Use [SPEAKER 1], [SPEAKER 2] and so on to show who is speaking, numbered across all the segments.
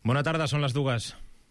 [SPEAKER 1] Bona tarda, són les 2.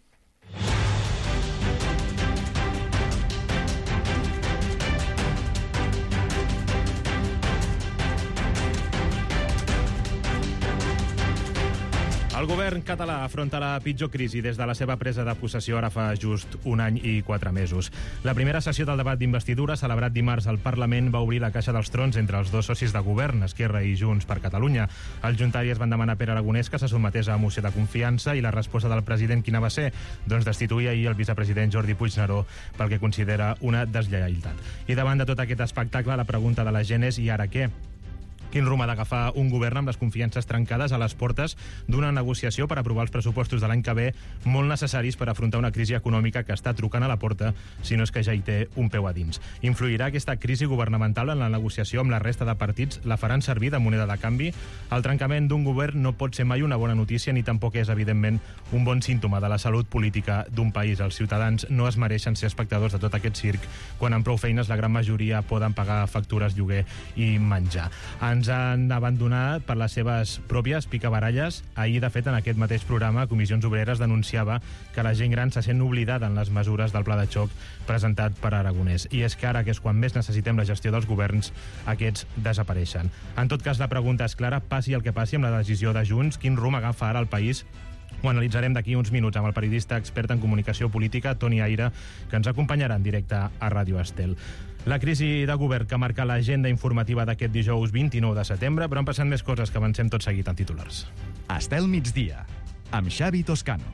[SPEAKER 1] El govern català afronta la pitjor crisi des de la seva presa de possessió ara fa just 1 any i 4 mesos. La primera sessió del debat d'investidura, celebrat dimarts al Parlament, va obrir la caixa dels trons entre els dos socis de govern, Esquerra i Junts per Catalunya. Els juntaris van demanar a Pere Aragonès que se sotmetés a moció de confiança i la resposta del president quina va ser? Doncs destituir ahir el vicepresident Jordi Puigneró pel que considera una deslleialtat. I davant de tot aquest espectacle, la pregunta de la gent és: i ara què? Quin rumb ha d'agafar un govern amb les confiances trencades a les portes d'una negociació per aprovar els pressupostos de l'any que ve, molt necessaris per afrontar una crisi econòmica que està trucant a la porta, si no és que ja hi té un peu a dins? Influirà aquesta crisi governamental en la negociació amb la resta de partits? La faran servir de moneda de canvi? El trencament d'un govern no pot ser mai una bona notícia, ni tampoc és, evidentment, un bon símptoma de la salut política d'un país. Els ciutadans no es mereixen ser espectadors de tot aquest circ, quan amb prou feines la gran majoria poden pagar factures, lloguer i menjar. Ens han abandonat per les seves pròpies picabaralles. Ahir, de fet, en aquest mateix programa, Comissions Obreres denunciava que la gent gran se sent oblidada en les mesures del pla de xoc presentat per Aragonès. I és que ara, que és quan més necessitem la gestió dels governs, aquests desapareixen. En tot cas, la pregunta és clara: passi el que passi amb la decisió de Junts, quin rumb agafa ara el país? Ho analitzarem d'aquí uns minuts amb el periodista expert en comunicació política, Toni Aire, que ens acompanyarà en directe a Ràdio Estel. La crisi de govern que marca l'agenda informativa d'aquest dijous 29 de setembre, però han passat més coses que avancem tot seguit en titulars.
[SPEAKER 2] Estel migdia, amb Xavi Toscano.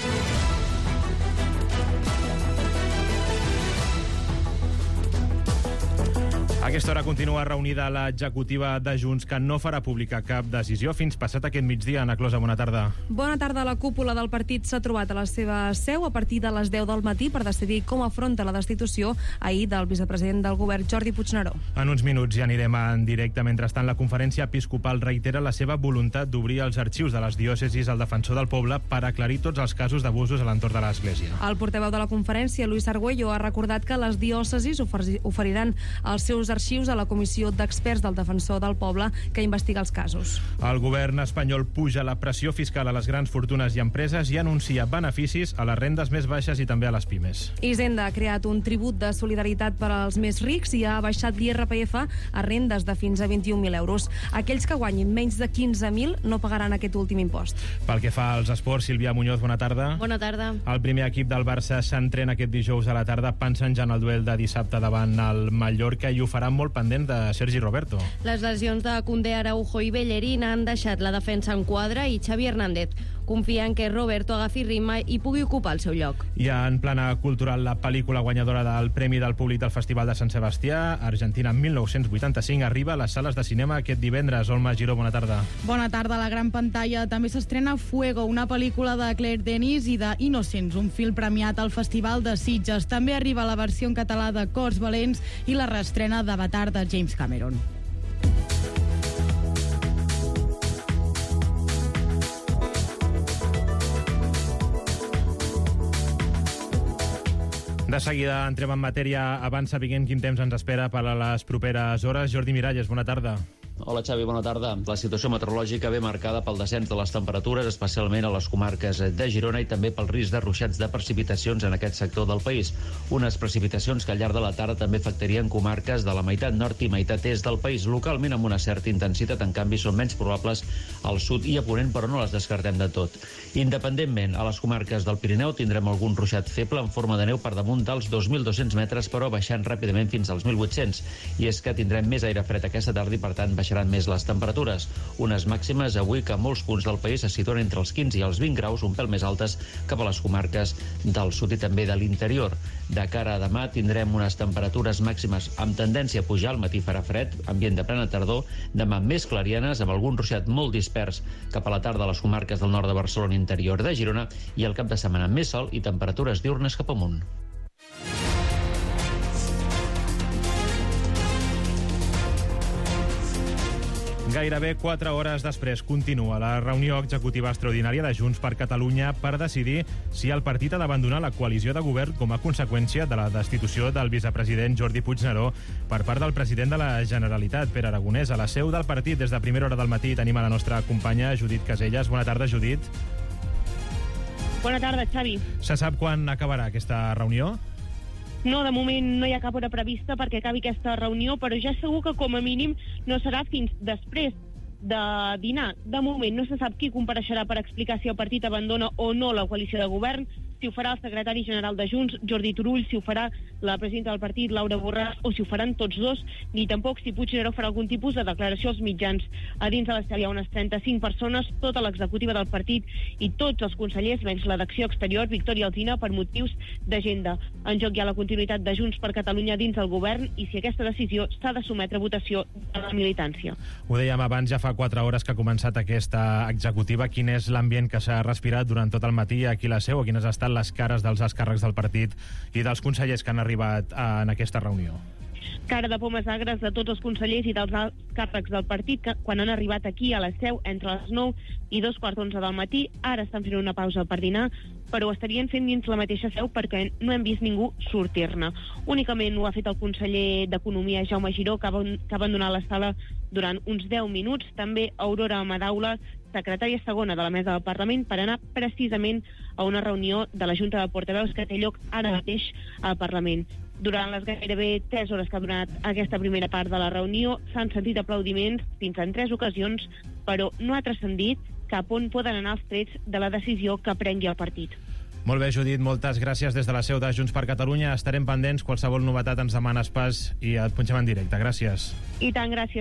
[SPEAKER 1] A aquesta hora continua reunida l'executiva de Junts, que no farà pública cap decisió fins passat aquest migdia. Ana Closa, bona tarda.
[SPEAKER 3] Bona tarda. La cúpula del partit s'ha trobat a la seva seu a partir de les 10 del matí per decidir com afronta la destitució ahir del vicepresident del govern, Jordi Puigneró.
[SPEAKER 1] En uns minuts ja anirem en directe. Mentrestant, la conferència episcopal reitera la seva voluntat d'obrir els arxius de les diòcesis al defensor del poble per aclarir tots els casos d'abusos a l'entorn de l'Església.
[SPEAKER 3] El portaveu de la conferència, Luis Argüello, ha recordat que les diòcesis oferiran els seus arxius a la comissió d'experts del defensor del poble que investiga els casos.
[SPEAKER 1] El govern espanyol puja la pressió fiscal a les grans fortunes i empreses i anuncia beneficis a les rendes més baixes i també a les pimes.
[SPEAKER 3] Hisenda ha creat un tribut de solidaritat per als més rics i ha baixat l'IRPF a rendes de fins a 21.000 euros. Aquells que guanyin menys de 15.000 no pagaran aquest últim impost.
[SPEAKER 1] Pel que fa als esports, Sílvia Muñoz, bona tarda.
[SPEAKER 3] Bona tarda.
[SPEAKER 1] El primer equip del Barça s'entrena aquest dijous a la tarda, pensant ja en el duel de dissabte davant el Mallorca, i ho faran molt pendent de Sergi Roberto.
[SPEAKER 4] Les lesions de Koundé, Araujo i Bellerín han deixat la defensa en quadre i Xavi Hernández confia en que Roberto agafi ritme i pugui ocupar el seu lloc.
[SPEAKER 1] I en plana cultural, la pel·lícula guanyadora del Premi del Públic del Festival de Sant Sebastià, Argentina 1985, arriba a les sales de cinema aquest divendres. Olma Giró, bona tarda.
[SPEAKER 5] Bona tarda. A la gran pantalla també s'estrena Fuego, una pel·lícula de Claire Denis i de Innocents, un film premiat al Festival de Sitges. També arriba la versió en català de Cors Valents i la reestrena d'Avatar de James Cameron.
[SPEAKER 1] De seguida entrem en matèria, abans sabent quin temps ens espera per a les properes hores. Jordi Miralles, bona tarda.
[SPEAKER 6] Hola Xavi, bona tarda. La situació meteorològica ve marcada pel descens de les temperatures, especialment a les comarques de Girona, i també pel risc de ruixats de precipitacions en aquest sector del país. Unes precipitacions que al llarg de la tarda també afectarien comarques de la meitat nord i meitat est del país, localment amb una certa intensitat. En canvi, són menys probables al sud i a ponent, però no les descartem de tot. Independentment, a les comarques del Pirineu tindrem algun ruixat feble en forma de neu per damunt dels 2.200 metres, però baixant ràpidament fins als 1.800. I és que tindrem més aire fred aquesta tarda i, per tant, baixaran més les temperatures. Unes màximes avui que a molts punts del país se situen entre els 15 i els 20 graus, un pèl més altes cap a les comarques del sud i també de l'interior. De cara a demà tindrem unes temperatures màximes amb tendència a pujar, al matí farà fred, ambient de plena tardor, demà més clarianes, amb algun ruixat molt dispers cap a la tarda a les comarques del nord de Barcelona, interior de Girona, i el cap de setmana més sol i temperatures diürnes cap amunt.
[SPEAKER 1] Gairebé 4 hores després continua la reunió executiva extraordinària de Junts per Catalunya per decidir si el partit ha d'abandonar la coalició de govern com a conseqüència de la destitució del vicepresident Jordi Puigneró per part del president de la Generalitat, Pere Aragonès. A la seu del partit, des de primera hora del matí, tenim a la nostra companya Judit Caselles. Bona tarda, Judit.
[SPEAKER 7] Bona tarda, Xavi.
[SPEAKER 1] Se sap quan acabarà aquesta reunió?
[SPEAKER 7] No, de moment no hi ha cap hora prevista perquè acabi aquesta reunió, però ja és segur que com a mínim no serà fins després de dinar. De moment no se sap qui compareixerà per explicar si el partit abandona o no la coalició de govern, si ho farà el secretari general de Junts, Jordi Turull, si ho farà la presidenta del partit, Laura Borràs, o si ho faran tots dos, ni tampoc si Puigneró farà algun tipus de declaració als mitjans. A dins de l'estel hi ha unes 35 persones, tota l'executiva del partit i tots els consellers, menys la d'Acció Exterior, Victòria Alsina, per motius d'agenda. En joc hi ha la continuïtat de Junts per Catalunya dins del govern i si aquesta decisió s'ha de sometre a votació de la militància.
[SPEAKER 1] Ho dèiem abans, ja fa 4 hores que ha començat aquesta executiva. Quin és l'ambient que s'ha respirat durant tot el matí aquí a la seu? Quines han estat les cares dels alts càrrecs del partit i dels consellers que han arribat en aquesta reunió?
[SPEAKER 7] Cara de pomes agres de tots els consellers i dels alts càrrecs del partit que quan han arribat aquí a la seu entre les 9 i 2:15 del matí. Ara estan fent una pausa per dinar, però ho estarien fent dins la mateixa seu perquè no hem vist ningú sortir-ne. Únicament ho ha fet el conseller d'Economia, Jaume Giró, que ha abandonat la sala durant uns 10 minuts. També Aurora Madaula, secretària segona de la mesa del Parlament, per anar precisament a una reunió de la Junta de Portaveus que té lloc ara mateix al Parlament. Durant les gairebé 3 hores que ha donat aquesta primera part de la reunió s'han sentit aplaudiments fins en 3 ocasions, però no ha transcendit cap on poden anar els trets de la decisió que prengui el partit.
[SPEAKER 1] Molt bé, Judit, moltes gràcies des de la seu de Junts per Catalunya. Estarem pendents, qualsevol novetat ens demanes pas i et punxem en directe. Gràcies.
[SPEAKER 7] I tant, gràcies.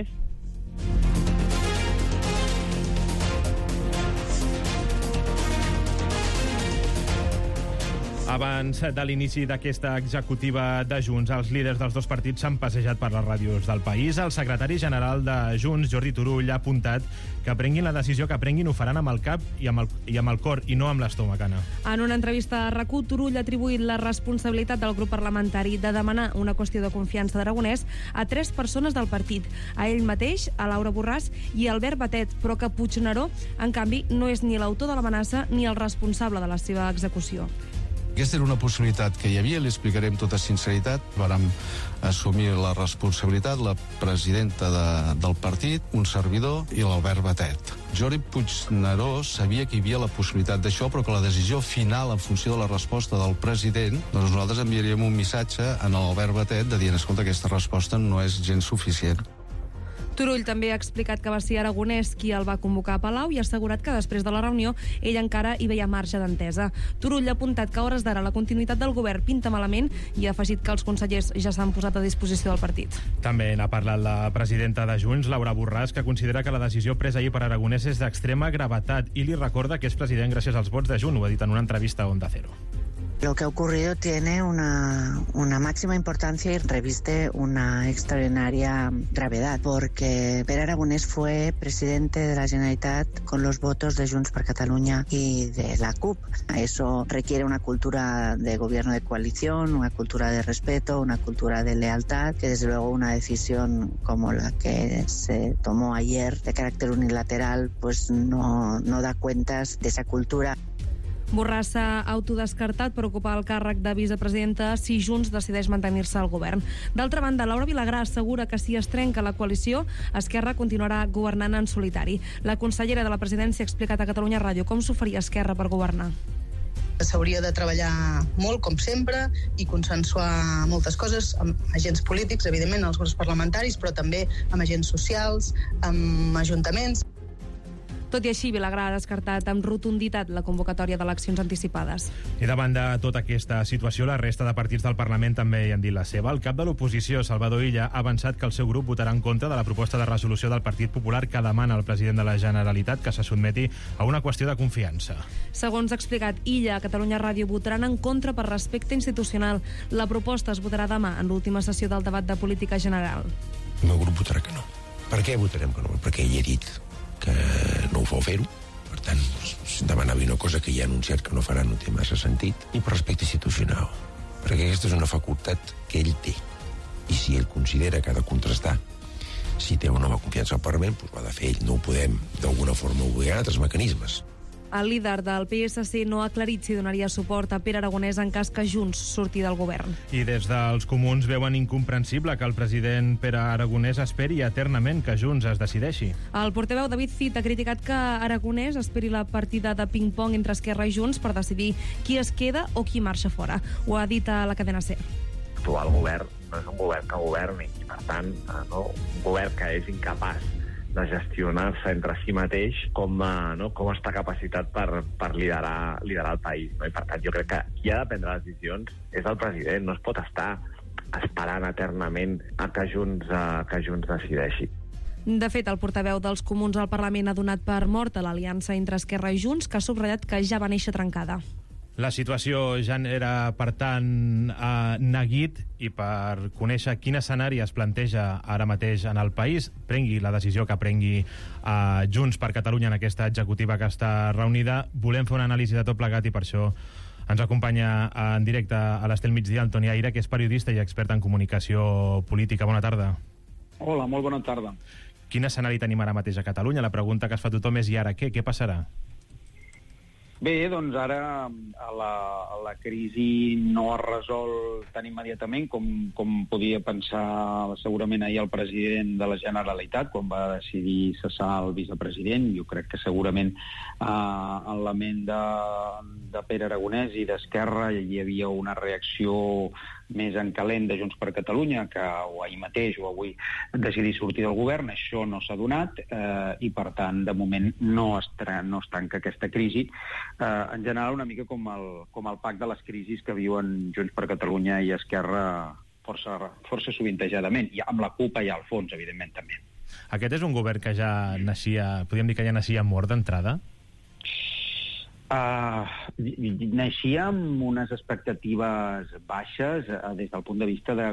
[SPEAKER 1] Abans de l'inici d'aquesta executiva de Junts, els líders dels dos partits s'han passejat per les ràdios del país. El secretari general de Junts, Jordi Turull, ha apuntat que prenguin la decisió que prenguin ho faran amb el cap i amb el cor i no amb l'estómac, Anna.
[SPEAKER 3] En una entrevista a RAC1, Turull ha atribuït la responsabilitat del grup parlamentari de demanar una qüestió de confiança d'Aragonès a 3 persones del partit, a ell mateix, a Laura Borràs i a Albert Batet, però que Puigneró, en canvi, no és ni l'autor de l'amenaça ni el responsable de la seva execució.
[SPEAKER 8] Aquesta era una possibilitat que hi havia, li explicaré amb tota sinceritat. Vàrem assumir la responsabilitat, la presidenta del partit, un servidor i l'Albert Batet. Jordi Puigneró sabia que hi havia la possibilitat d'això, però que la decisió final, en funció de la resposta del president, doncs nosaltres enviaríem un missatge a l'Albert Batet de dir, escolta, aquesta resposta no és gens suficient.
[SPEAKER 3] Turull també ha explicat que va ser Aragonès qui el va convocar a Palau i ha assegurat que després de la reunió ell encara hi veia marge d'entesa. Turull ha apuntat que a hores d'ara la continuïtat del govern pinta malament i ha afegit que els consellers ja s'han posat a disposició del partit.
[SPEAKER 1] També n'ha parlat la presidenta de Junts, Laura Borràs, que considera que la decisió presa ahir per Aragonès és d'extrema gravetat i li recorda que és president gràcies als vots de Junts, ho ha dit en una entrevista a Onda Cero.
[SPEAKER 9] Lo que ha ocurrido tiene una máxima importancia y reviste una extraordinaria gravedad, porque Pere Aragonès fue presidente de la Generalitat con los votos de Junts per Catalunya y de la CUP. Eso requiere una cultura de gobierno de coalición, una cultura de respeto, una cultura de lealtad, que desde luego una decisión como la que se tomó ayer de carácter unilateral pues no da cuentas de esa cultura.
[SPEAKER 3] Borràs s'ha autodescartat per ocupar el càrrec de vicepresidenta si Junts decideix mantenir-se al govern. D'altra banda, Laura Vilagrà assegura que si es trenca la coalició, Esquerra continuarà governant en solitari. La consellera de la presidència ha explicat a Catalunya Ràdio com s'ho faria Esquerra per governar.
[SPEAKER 10] S'hauria de treballar molt, com sempre, i consensuar moltes coses amb agents polítics, evidentment, els grups parlamentaris, però també amb agents socials, amb ajuntaments.
[SPEAKER 3] Tot i així, Vilagrà ha descartat amb rotunditat la convocatòria d'eleccions anticipades.
[SPEAKER 1] I davant de tota aquesta situació, la resta de partits del Parlament també hi han dit la seva. El cap de l'oposició, Salvador Illa, ha avançat que el seu grup votarà en contra de la proposta de resolució del Partit Popular que demana al president de la Generalitat que se sotmeti a una qüestió de confiança.
[SPEAKER 3] Segons ha explicat Illa, a Catalunya Ràdio votaran en contra per respecte institucional. La proposta es votarà demà en l'última sessió del debat de política general.
[SPEAKER 11] El meu grup votarà que no. Per què votarem que no? Perquè ell ha dit que no ho fou fer-ho. Per tant, demanava una cosa que ja ha anunciat que no farà, no té massa sentit. I per respecte institucional. Perquè aquesta és una facultat que ell té. I si ell considera que ha de contrastar si té o no la confiança al Parlament, doncs ho ha de fer ell. No ho podem, d'alguna forma, obligar a altres mecanismes.
[SPEAKER 3] El líder del PSC no ha aclarit si donaria suport a Pere Aragonès en cas que Junts surti del govern.
[SPEAKER 1] I des dels comuns veuen incomprensible que el president Pere Aragonès esperi eternament que Junts es decideixi.
[SPEAKER 3] El portaveu David Cid ha criticat que Aragonès esperi la partida de ping-pong entre Esquerra i Junts per decidir qui es queda o qui marxa fora. Ho ha dit a la cadena SER.
[SPEAKER 12] L'actual govern no és un govern que governi i, per tant, un govern que és incapaç de gestionar-se entre si mateix com està capacitat per liderar el país. I, per tant, jo crec que qui ha de prendre les decisions és el president. No es pot estar esperant eternament a que Junts decideixi.
[SPEAKER 3] De fet, el portaveu dels comuns al Parlament ha donat per morta l'aliança entre Esquerra i Junts, que ha subratllat que ja va néixer trencada.
[SPEAKER 1] La situació ja era, per tant, neguit, i per conèixer quin escenari es planteja ara mateix en el país, prengui la decisió que prengui Junts per Catalunya en aquesta executiva que està reunida, volem fer una anàlisi de tot plegat i per això ens acompanya en directe a l'Estel Migdia el Toni Aire, que és periodista i expert en comunicació política. Bona tarda.
[SPEAKER 13] Hola, molt bona tarda.
[SPEAKER 1] Quin escenari tenim ara mateix a Catalunya? La pregunta que es fa tothom és: i ara què? Què passarà?
[SPEAKER 13] Bé, doncs ara la crisi no es resol tan immediatament com podia pensar segurament ahir el president de la Generalitat quan va decidir cessar el vicepresident. Jo crec que segurament en la ment de Pere Aragonès i d'Esquerra hi havia una reacció més en calent de Junts per Catalunya, que o ahir mateix o avui decidir sortir del govern. Això no s'ha donat i, per tant, de moment no es tanca aquesta crisi. En general, una mica com el pack de les crisis que viuen Junts per Catalunya i Esquerra força sovintejadament, i amb la CUP allà al fons, evidentment, també.
[SPEAKER 1] Aquest és un govern que ja naixia, podríem dir que ja naixia mort d'entrada?
[SPEAKER 13] Naixia amb unes expectatives baixes des del punt de vista de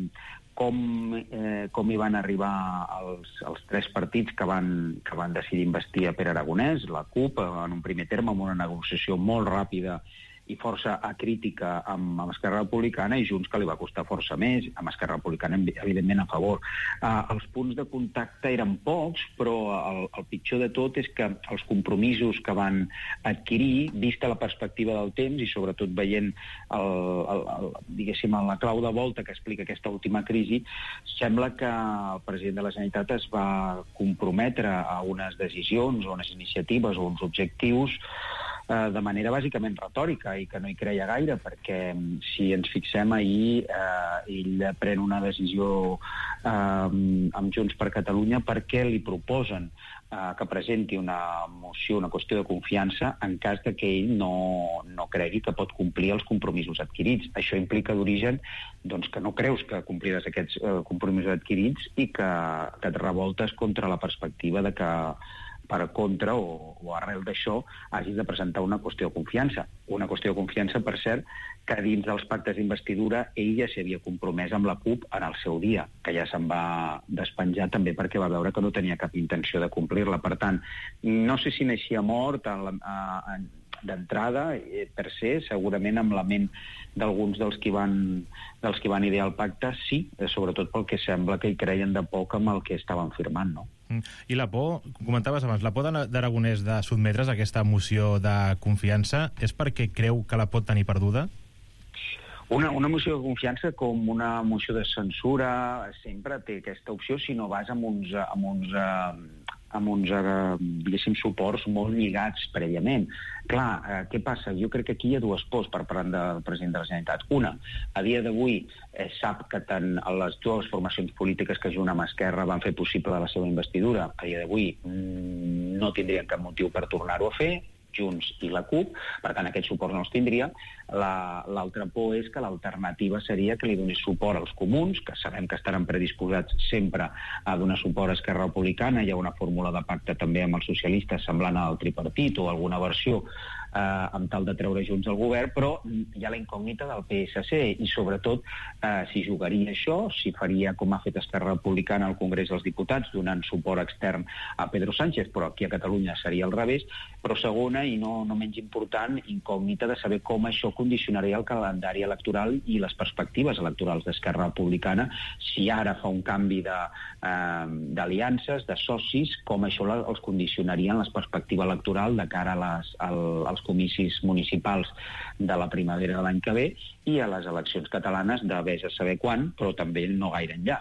[SPEAKER 13] com hi van arribar els tres partits que van decidir investir a Pere Aragonès, la CUP, en un primer terme, amb una negociació molt ràpida i força acrítica amb Esquerra Republicana, i Junts, que li va costar força més, amb Esquerra Republicana, evidentment, a favor. Els punts de contacte eren pocs, però el pitjor de tot és que els compromisos que van adquirir, vista la perspectiva del temps i sobretot veient diguéssim, la clau de volta que explica aquesta última crisi, sembla que el president de la Generalitat es va comprometre a unes decisions, o unes iniciatives, o uns objectius de manera bàsicament retòrica, i que no hi creia gaire, perquè si ens fixem ahir, ell pren una decisió amb Junts per Catalunya perquè li proposen que presenti una moció, una qüestió de confiança, en cas de que ell no cregui que pot complir els compromisos adquirits. Això implica d'origen que no creus que compliràs aquests compromisos adquirits i que et revoltes contra la perspectiva de que per contra o arrel d'això hagis de presentar una qüestió de confiança. Una qüestió de confiança, per cert, que dins dels pactes d'investidura ell ja s'hi havia compromès amb la CUP en el seu dia, que ja se'n va despenjar també perquè va veure que no tenia cap intenció de complir-la. Per tant, no sé si naixia mort d'entrada, per ser, segurament amb la ment d'alguns dels qui van idear el pacte, sí, sobretot pel que sembla que hi creien de poc amb el que estaven firmant, no?
[SPEAKER 1] I la por, comentaves abans, la por d'Aragonès de sotmetre's a aquesta moció de confiança és perquè creu que la pot tenir perduda?
[SPEAKER 13] Una moció de confiança, com una moció de censura, sempre té aquesta opció si no vas amb uns diguéssim, suports molt lligats prèviament. Clar, què passa? Jo crec que aquí hi ha dues pors per part del president de la Generalitat. Una, a dia d'avui sap que tant les dues formacions polítiques que junt amb Esquerra van fer possible la seva investidura, a dia d'avui no tindrien cap motiu per tornar-ho a fer, Junts i la CUP, per tant aquest suport no els tindria. L'altra por és que l'alternativa seria que li donés suport als comuns, que sabem que estaran predisposats sempre a donar suport a Esquerra Republicana. Hi ha una fórmula de pacte també amb els socialistes semblant al tripartit o alguna versió amb tal de treure Junts al govern, però hi ha la incògnita del PSC i sobretot si jugaria això, si faria com ha fet Esquerra Republicana al Congrés dels Diputats, donant suport extern a Pedro Sánchez, però aquí a Catalunya seria al revés. Però segona, i no menys important, incògnita de saber com això condicionaria el calendari electoral i les perspectives electorals d'Esquerra Republicana, si ara fa un canvi d'aliances, de socis, com això els condicionaria en la perspectiva electoral de cara als comicis municipals de la primavera de l'any que ve i a les eleccions catalanes de vés a saber quan, però també no gaire enllà.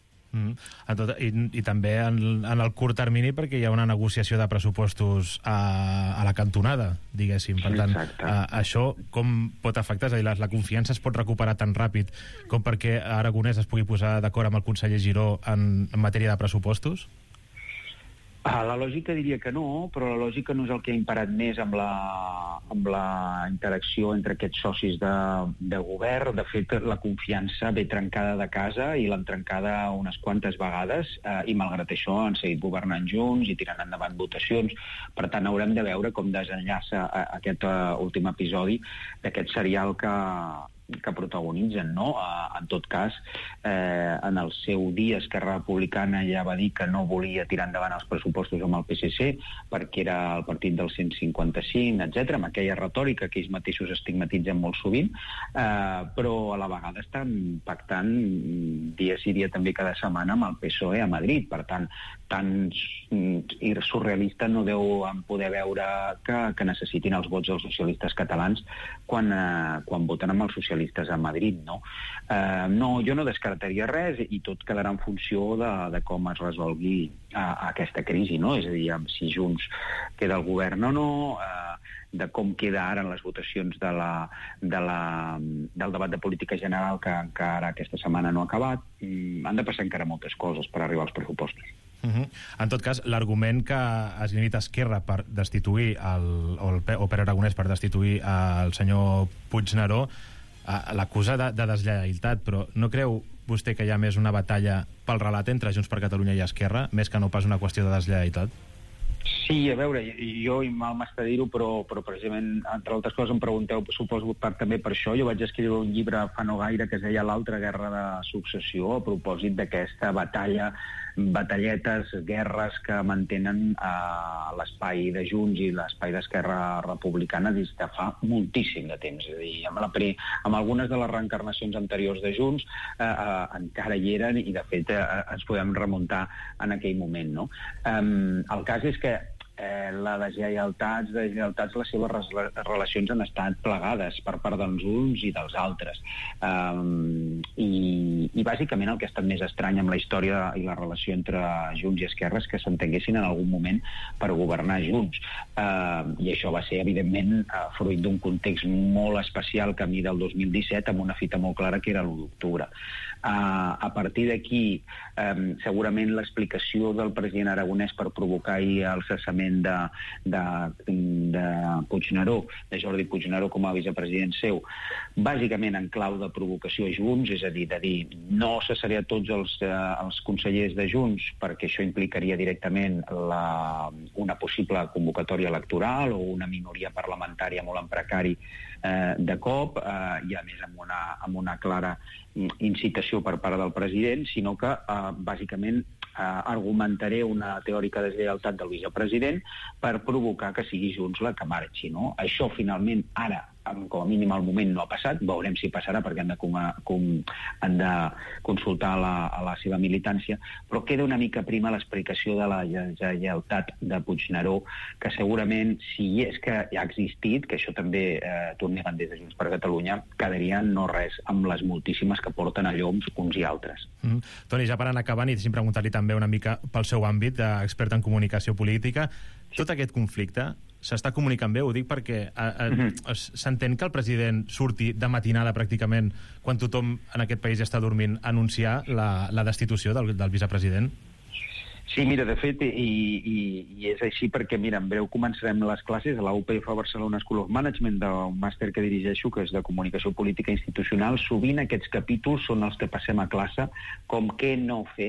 [SPEAKER 1] I també en el curt termini, perquè hi ha una negociació de pressupostos a la cantonada, diguéssim. Per tant, això com pot afectar? És a dir, la confiança es pot recuperar tan ràpid com perquè Aragonès es pugui posar d'acord amb el conseller Giró en matèria de pressupostos?
[SPEAKER 13] La lògica diria que no, però la lògica no és el que ha imparat més amb la interacció entre aquests socis de govern. De fet, la confiança ve trencada de casa i l'han trencada unes quantes vegades i malgrat això han seguit governant junts i tirant endavant votacions. Per tant, haurem de veure com desenllaça aquest últim episodi d'aquest serial que protagonitzen, no? En tot cas, en el seu dia Esquerra Republicana ja va dir que no volia tirar endavant els pressupostos amb el PSC perquè era el partit del 155, etc., amb aquella retòrica que ells mateixos estigmatitzen molt sovint, però a la vegada estan pactant dia sí dia també cada setmana amb el PSOE a Madrid. Per tant, tan surrealista no deu poder veure que necessitin els vots dels socialistes catalans quan voten amb els socialistes a Madrid, no? Jo no descartaria res i tot quedarà en funció de com es resolgui aquesta crisi, no? És a dir, si Junts queda al govern o no, de com queda ara en les votacions del debat de política general que encara aquesta setmana no ha acabat. Han de passar encara moltes coses per arribar als pressupostos.
[SPEAKER 1] En tot cas, l'argument que es limita Esquerra per destituir o per Aragonès per destituir el senyor Puigneró l'acusa de deslleialtat, però no creu vostè que hi ha més una batalla pel relat entre Junts per Catalunya i Esquerra, més que no pas una qüestió de deslleialtat?
[SPEAKER 13] Sí, a veure, jo i mal m'està dir-ho, però precisament, entre altres coses, em pregunteu, suposo, també per això. Jo vaig escriure un llibre fa no gaire que es deia L'altra guerra de successió, a propòsit d'aquesta batalletes, guerres que mantenen l'espai de Junts i l'espai d'Esquerra Republicana des de fa moltíssim de temps. És a dir, amb algunes de les reencarnacions anteriors de Junts encara hi eren i, de fet, ens podem remuntar en aquell moment, no? El cas és que la deslleialtats, les seves relacions han estat plegades per part dels uns i dels altres. I bàsicament el que ha estat més estrany amb la història i la relació entre Junts i Esquerra és que s'entenguessin en algun moment per governar junts. I això va ser, evidentment, fruit d'un context molt especial camí del 2017 amb una fita molt clara que era l'1 d'octubre. A partir d'aquí, segurament l'explicació del president Aragonès per provocar el cessament de Puigneró, de Jordi Puigneró com a vicepresident seu, bàsicament en clau de provocació a Junts, és a dir, de dir no cessaré a tots els consellers de Junts perquè això implicaria directament una possible convocatòria electoral o una minoria parlamentària molt en precari de cop, i a més amb una clara incitació per part del president, sinó que bàsicament argumentaré una teòrica deslleialtat del vicepresident per provocar que sigui Junts la que marxi, no? Això finalment ara, com a mínim al moment, no ha passat. Veurem si passarà perquè han de consultar a la seva militància, però queda una mica prima l'explicació de la lleialtat de Puigneró, que segurament, si és que ha existit, que això també t'ho neguen des de Junts per Catalunya, quedaria no res amb les moltíssimes que porten a lloms uns i altres.
[SPEAKER 1] Toni, ja per anar acabant, i deixi'm preguntar-li també una mica pel seu àmbit d'expert en comunicació política, tot aquest conflicte s'està comunicant bé? Ho dic perquè s'entén que el president surti de matinada pràcticament quan tothom en aquest país ja està dormint a anunciar la destitució del vicepresident?
[SPEAKER 13] Sí, mira, de fet, i és així perquè, mira, en breu començarem les classes a la UPF Barcelona School of Management, d'un màster que dirigeixo, que és de comunicació política institucional. Sovint aquests capítols són els que passem a classe, com què no fer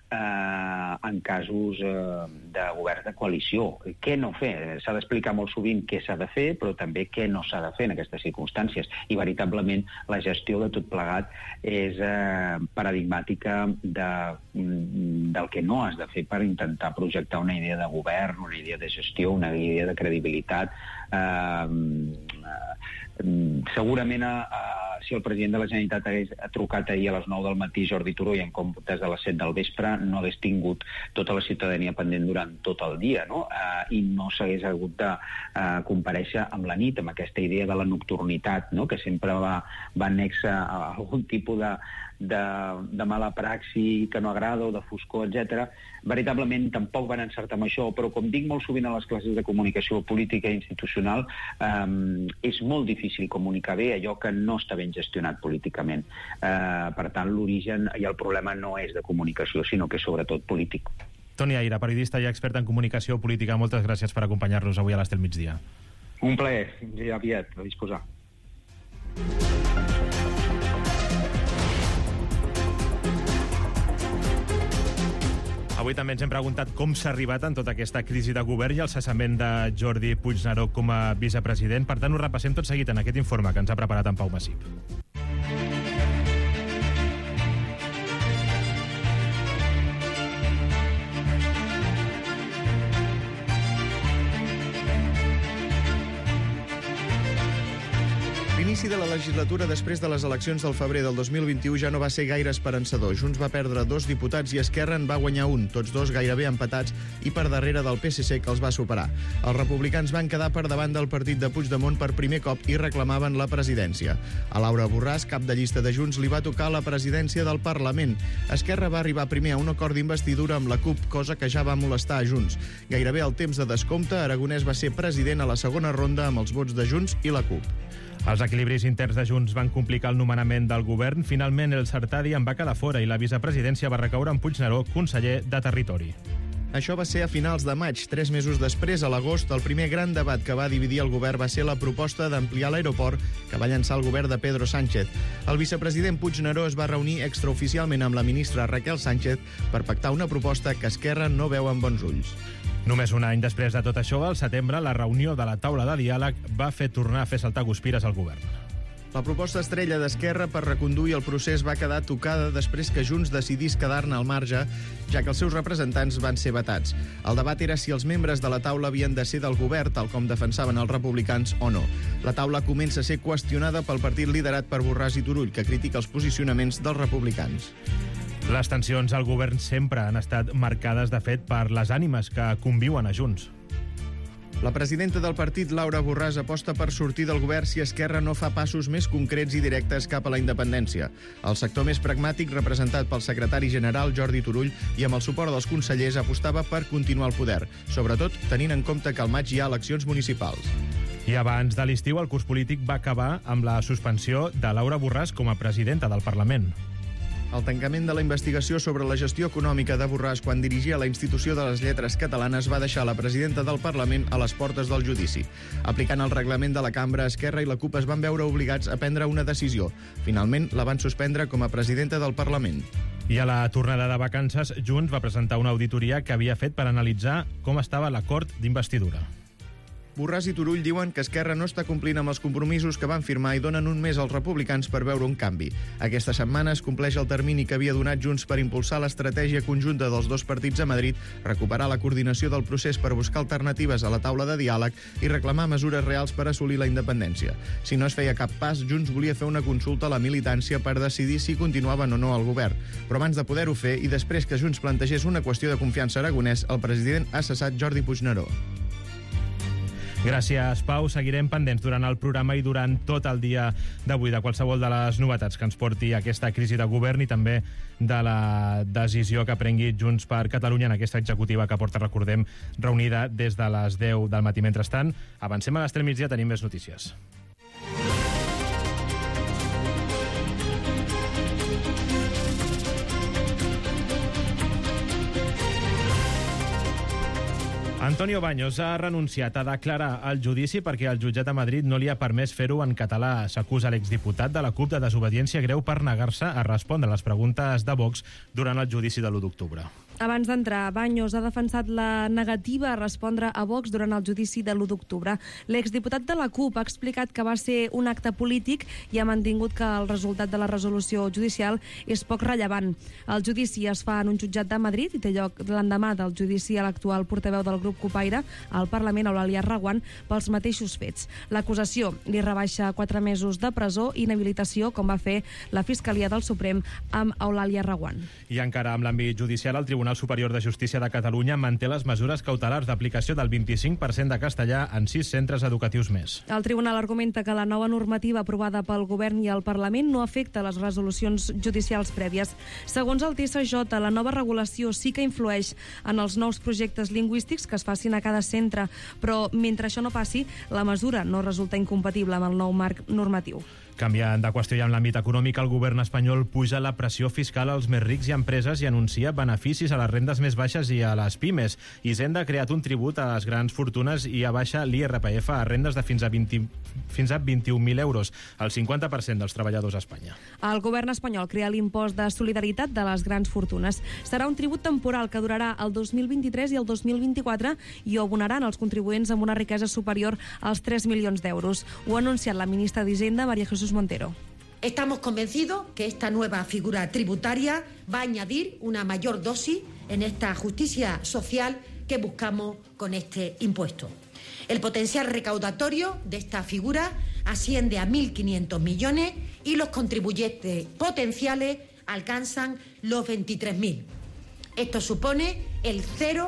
[SPEAKER 13] en casos de govern de coalició. Què no fer? S'ha d'explicar molt sovint què s'ha de fer, però també què no s'ha de fer en aquestes circumstàncies. I veritablement la gestió de tot plegat és paradigmàtica del que no has de fer per intentar projectar una idea de govern, una idea de gestió, una idea de credibilitat. Segurament si el president de la Generalitat hagués trucat ahir a les 9 del matí Jordi Turull en comptes de les 7 del vespre, no hagués tingut tota la ciutadania pendent durant tot el dia, no? I no s'hagués hagut de comparèixer amb la nit, amb aquesta idea de la nocturnitat, no? Que sempre va annexa a algun tipus de mala praxi que no agrada o de foscor, etc. Veritablement tampoc van encertar amb això, però com dic molt sovint a les classes de comunicació política i institucional, és molt difícil comunicar bé allò que no està ben gestionat políticament. Per tant, l'origen i el problema no és de comunicació, sinó que és sobretot polític.
[SPEAKER 1] Toni Aira, periodista i expert en comunicació política, moltes gràcies per acompanyar-nos avui a l'Estel Migdia.
[SPEAKER 13] Un plaer, ja aviat, a disposar.
[SPEAKER 1] Avui també ens hem preguntat com s'ha arribat en tota aquesta crisi de govern i el cessament de Jordi Puigneró com a vicepresident. Per tant, ho repassem tot seguit en aquest informe que ens ha preparat en Pau Massip.
[SPEAKER 14] L'inici de la legislatura després de les eleccions del febrer del 2021 ja no va ser gaire esperançador. Junts va perdre 2 diputats i Esquerra en va guanyar 1, tots dos gairebé empatats i per darrere del PSC que els va superar. Els republicans van quedar per davant del partit de Puigdemont per primer cop i reclamaven la presidència. A Laura Borràs, cap de llista de Junts, li va tocar la presidència del Parlament. Esquerra va arribar primer a un acord d'investidura amb la CUP, cosa que ja va molestar a Junts. Gairebé al temps de descompte, Aragonès va ser president a la segona ronda amb els vots de Junts i la CUP.
[SPEAKER 1] Els equilibris interns de Junts van complicar el nomenament del govern. Finalment, el Sartadi en va quedar fora i la vicepresidència va recaure en Puigneró, conseller de Territori.
[SPEAKER 14] Això va ser a finals de maig. 3 mesos després, a l'agost, el primer gran debat que va dividir el govern va ser la proposta d'ampliar l'aeroport que va llançar el govern de Pedro Sánchez. El vicepresident Puigneró es va reunir extraoficialment amb la ministra Raquel Sánchez per pactar una proposta que Esquerra no veu amb bons ulls.
[SPEAKER 1] Només un any després de tot això, al setembre, la reunió de la taula de diàleg va fer tornar a fer saltar guspires al govern.
[SPEAKER 14] La proposta estrella d'Esquerra per reconduir el procés va quedar tocada després que Junts decidís quedar-ne al marge, ja que els seus representants van ser vetats. El debat era si els membres de la taula havien de ser del govern, tal com defensaven els republicans, o no. La taula comença a ser qüestionada pel partit liderat per Borràs i Turull, que critica els posicionaments dels republicans.
[SPEAKER 1] Les tensions al govern sempre han estat marcades, de fet, per les ànimes que conviuen a Junts.
[SPEAKER 14] La presidenta del partit, Laura Borràs, aposta per sortir del govern si Esquerra no fa passos més concrets i directes cap a la independència. El sector més pragmàtic, representat pel secretari general Jordi Turull i amb el suport dels consellers, apostava per continuar al poder, sobretot tenint en compte que al maig hi ha eleccions municipals.
[SPEAKER 1] I abans de l'estiu, el curs polític va acabar amb la suspensió de Laura Borràs com a presidenta del Parlament.
[SPEAKER 14] El tancament de la investigació sobre la gestió econòmica de Borràs quan dirigia la Institució de les Lletres Catalanes va deixar la presidenta del Parlament a les portes del judici. Aplicant el reglament de la cambra, Esquerra i la CUP es van veure obligats a prendre una decisió. Finalment, la van suspendre com a presidenta del Parlament.
[SPEAKER 1] I a la tornada de vacances, Junts va presentar una auditoria que havia fet per analitzar com estava l'acord d'investidura.
[SPEAKER 14] Borràs i Turull diuen que Esquerra no està complint amb els compromisos que van firmar i donen un mes als republicans per veure un canvi. Aquesta setmana es compleix el termini que havia donat Junts per impulsar l'estratègia conjunta dels dos partits a Madrid, recuperar la coordinació del procés per buscar alternatives a la taula de diàleg i reclamar mesures reals per assolir la independència. Si no es feia cap pas, Junts volia fer una consulta a la militància per decidir si continuaven o no al govern. Però abans de poder-ho fer, i després que Junts plantegés una qüestió de confiança a Aragonès, el president ha cessat Jordi Puigneró.
[SPEAKER 1] Gràcies, Pau. Seguirem pendents durant el programa i durant tot el dia d'avui de qualsevol de les novetats que ens porti aquesta crisi de govern i també de la decisió que prengui Junts per Catalunya en aquesta executiva que porta, recordem, reunida des de les 10 del matí. Mentrestant, avancem a les 3 migdia, tenim més notícies. Antonio Baños ha renunciat a declarar al judici perquè el jutjat de Madrid no li ha permès fer-ho en català. S'acusa l'exdiputat de la CUP de desobediència greu per negar-se a respondre a les preguntes de Vox durant el judici de l'1 d'octubre.
[SPEAKER 3] Abans d'entrar, Baños ha defensat la negativa a respondre a Vox durant el judici de l'1 d'octubre. L'exdiputat de la CUP ha explicat que va ser un acte polític i ha mantingut que el resultat de la resolució judicial és poc rellevant. El judici es fa en un jutjat de Madrid i té lloc l'endemà del judici a l'actual portaveu del grup Cupaire al Parlament, Eulàlia Reguant, pels mateixos fets. L'acusació li rebaixa 4 mesos de presó i inhabilitació, com va fer la Fiscalia del Suprem amb Eulàlia Reguant.
[SPEAKER 1] I encara amb l'àmbit judicial, el Tribunal Superior de Justícia de Catalunya manté les mesures cautelars d'aplicació del 25% de castellà en 6 centres educatius més.
[SPEAKER 3] El tribunal argumenta que la nova normativa aprovada pel Govern i el Parlament no afecta les resolucions judicials prèvies. Segons el TSJ, la nova regulació sí que influeix en els nous projectes lingüístics que es facin a cada centre, però mentre això no passi, la mesura no resulta incompatible amb el nou marc normatiu.
[SPEAKER 1] Canviant de qüestió i en l'àmbit econòmic, el govern espanyol puja la pressió fiscal als més rics i empreses i anuncia beneficis a les rendes més baixes i a les pimes. Hisenda ha creat un tribut a les grans fortunes i abaixa l'IRPF a rendes de fins a 21.000 euros, el 50% dels treballadors a Espanya.
[SPEAKER 3] El govern espanyol crea l'impost de solidaritat de les grans fortunes. Serà un tribut temporal que durarà el 2023 i el 2024 i ho abonaran els contribuents amb una riquesa superior als 3 milions d'euros. Ho ha anunciat la ministra d'Hisenda, María Jesús Montero.
[SPEAKER 15] Estamos convencidos que esta nueva figura tributaria va a añadir una mayor dosis en esta justicia social que buscamos con este impuesto. El potencial recaudatorio de esta figura asciende a 1.500 millones y los contribuyentes potenciales alcanzan los 23.000. Esto supone el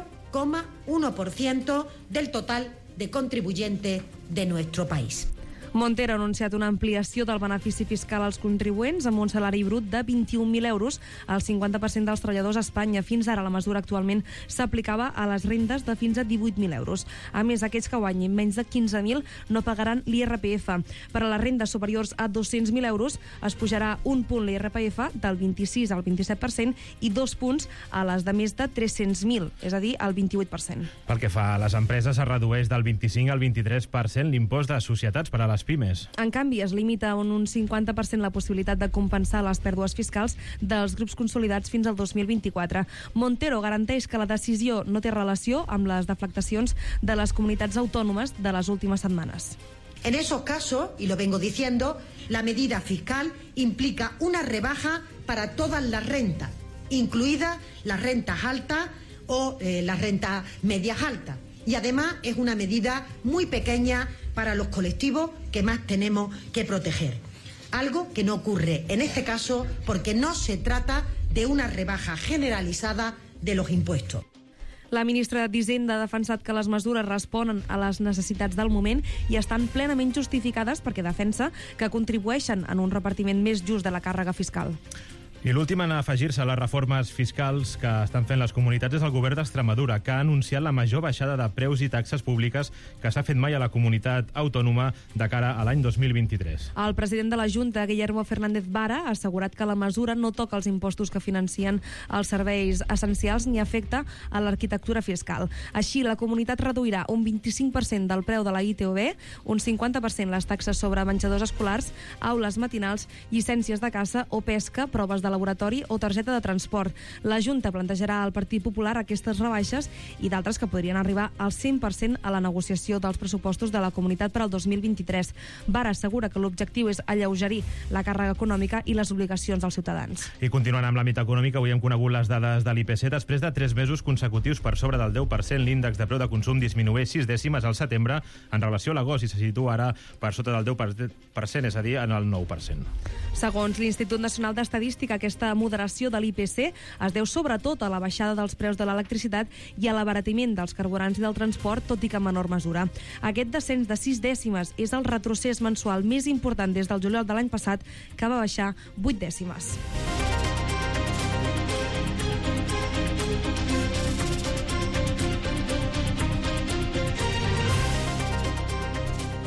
[SPEAKER 15] 0,1% del total de contribuyentes de nuestro país.
[SPEAKER 3] Montero ha anunciat una ampliació del benefici fiscal als contribuents amb un salari brut de 21.000 euros al 50% dels treballadors a Espanya. Fins ara la mesura actualment s'aplicava a les rendes de fins a 18.000 euros. A més, aquells que guanyin menys de 15.000 no pagaran l'IRPF. Per a les rendes superiors a 200.000 euros es pujarà un punt l'IRPF del 26 al 27% i 2 punts a les de més de 300.000, és a dir, el 28%.
[SPEAKER 1] Pel que fa a les empreses, es redueix del 25 al 23% l'impost de societats per a les pimes.
[SPEAKER 3] En canvi, es limita en un 50% la possibilitat de compensar les pèrdues fiscals dels grups consolidats fins al 2024. Montero garanteix que la decisió no té relació amb les deflactacions de les comunitats autònomes de les últimes setmanes.
[SPEAKER 15] En esos casos, y lo vengo diciendo, la medida fiscal implica una rebaja para todas las rentas, incluidas las rentas altas o las rentas medias altas. Y además es una medida muy pequeña para los colectivos que más tenemos que proteger. Algo que no ocurre en este caso porque no se trata de una rebaja generalizada de los impuestos.
[SPEAKER 3] La ministra d'Hisenda ha defensat que les mesures responen a les necessitats del moment i estan plenament justificades perquè defensa que contribueixen en un repartiment més just de la càrrega fiscal.
[SPEAKER 1] I l'últim en afegir-se a les reformes fiscals que estan fent les comunitats és el govern d'Extremadura, que ha anunciat la major baixada de preus i taxes públiques que s'ha fet mai a la comunitat autònoma de cara a l'any 2023.
[SPEAKER 3] El president de la Junta, Guillermo Fernández Vara, ha assegurat que la mesura no toca els impostos que financien els serveis essencials ni afecta a l'arquitectura fiscal. Així, la comunitat reduirà un 25% del preu de la ITV, un 50% les taxes sobre menjadors escolars, aules matinals, llicències de caça o pesca, proves de laboratori o targeta de transport. La Junta plantejarà al Partit Popular aquestes rebaixes i d'altres que podrien arribar al 100% a la negociació dels pressupostos de la comunitat per al 2023. Vara assegura que l'objectiu és alleugerir la càrrega econòmica i les obligacions dels ciutadans.
[SPEAKER 1] I continuant amb l'àmbit econòmic, avui hem conegut les dades de l'IPC. Després de 3 mesos consecutius per sobre del 10%, l'índex de preu de consum disminueix 6 dècimes al setembre en relació a l'agost i se situa ara per sota del 10%, és a dir, en el 9%.
[SPEAKER 3] Segons l'Institut Nacional d'Estadística, aquesta moderació de l'IPC es deu sobretot a la baixada dels preus de l'electricitat i a l'abaratiment dels carburants i del transport, tot i que en menor mesura. Aquest descens de 6 dècimes és el retrocés mensual més important des del juliol de l'any passat, que va baixar 8 dècimes.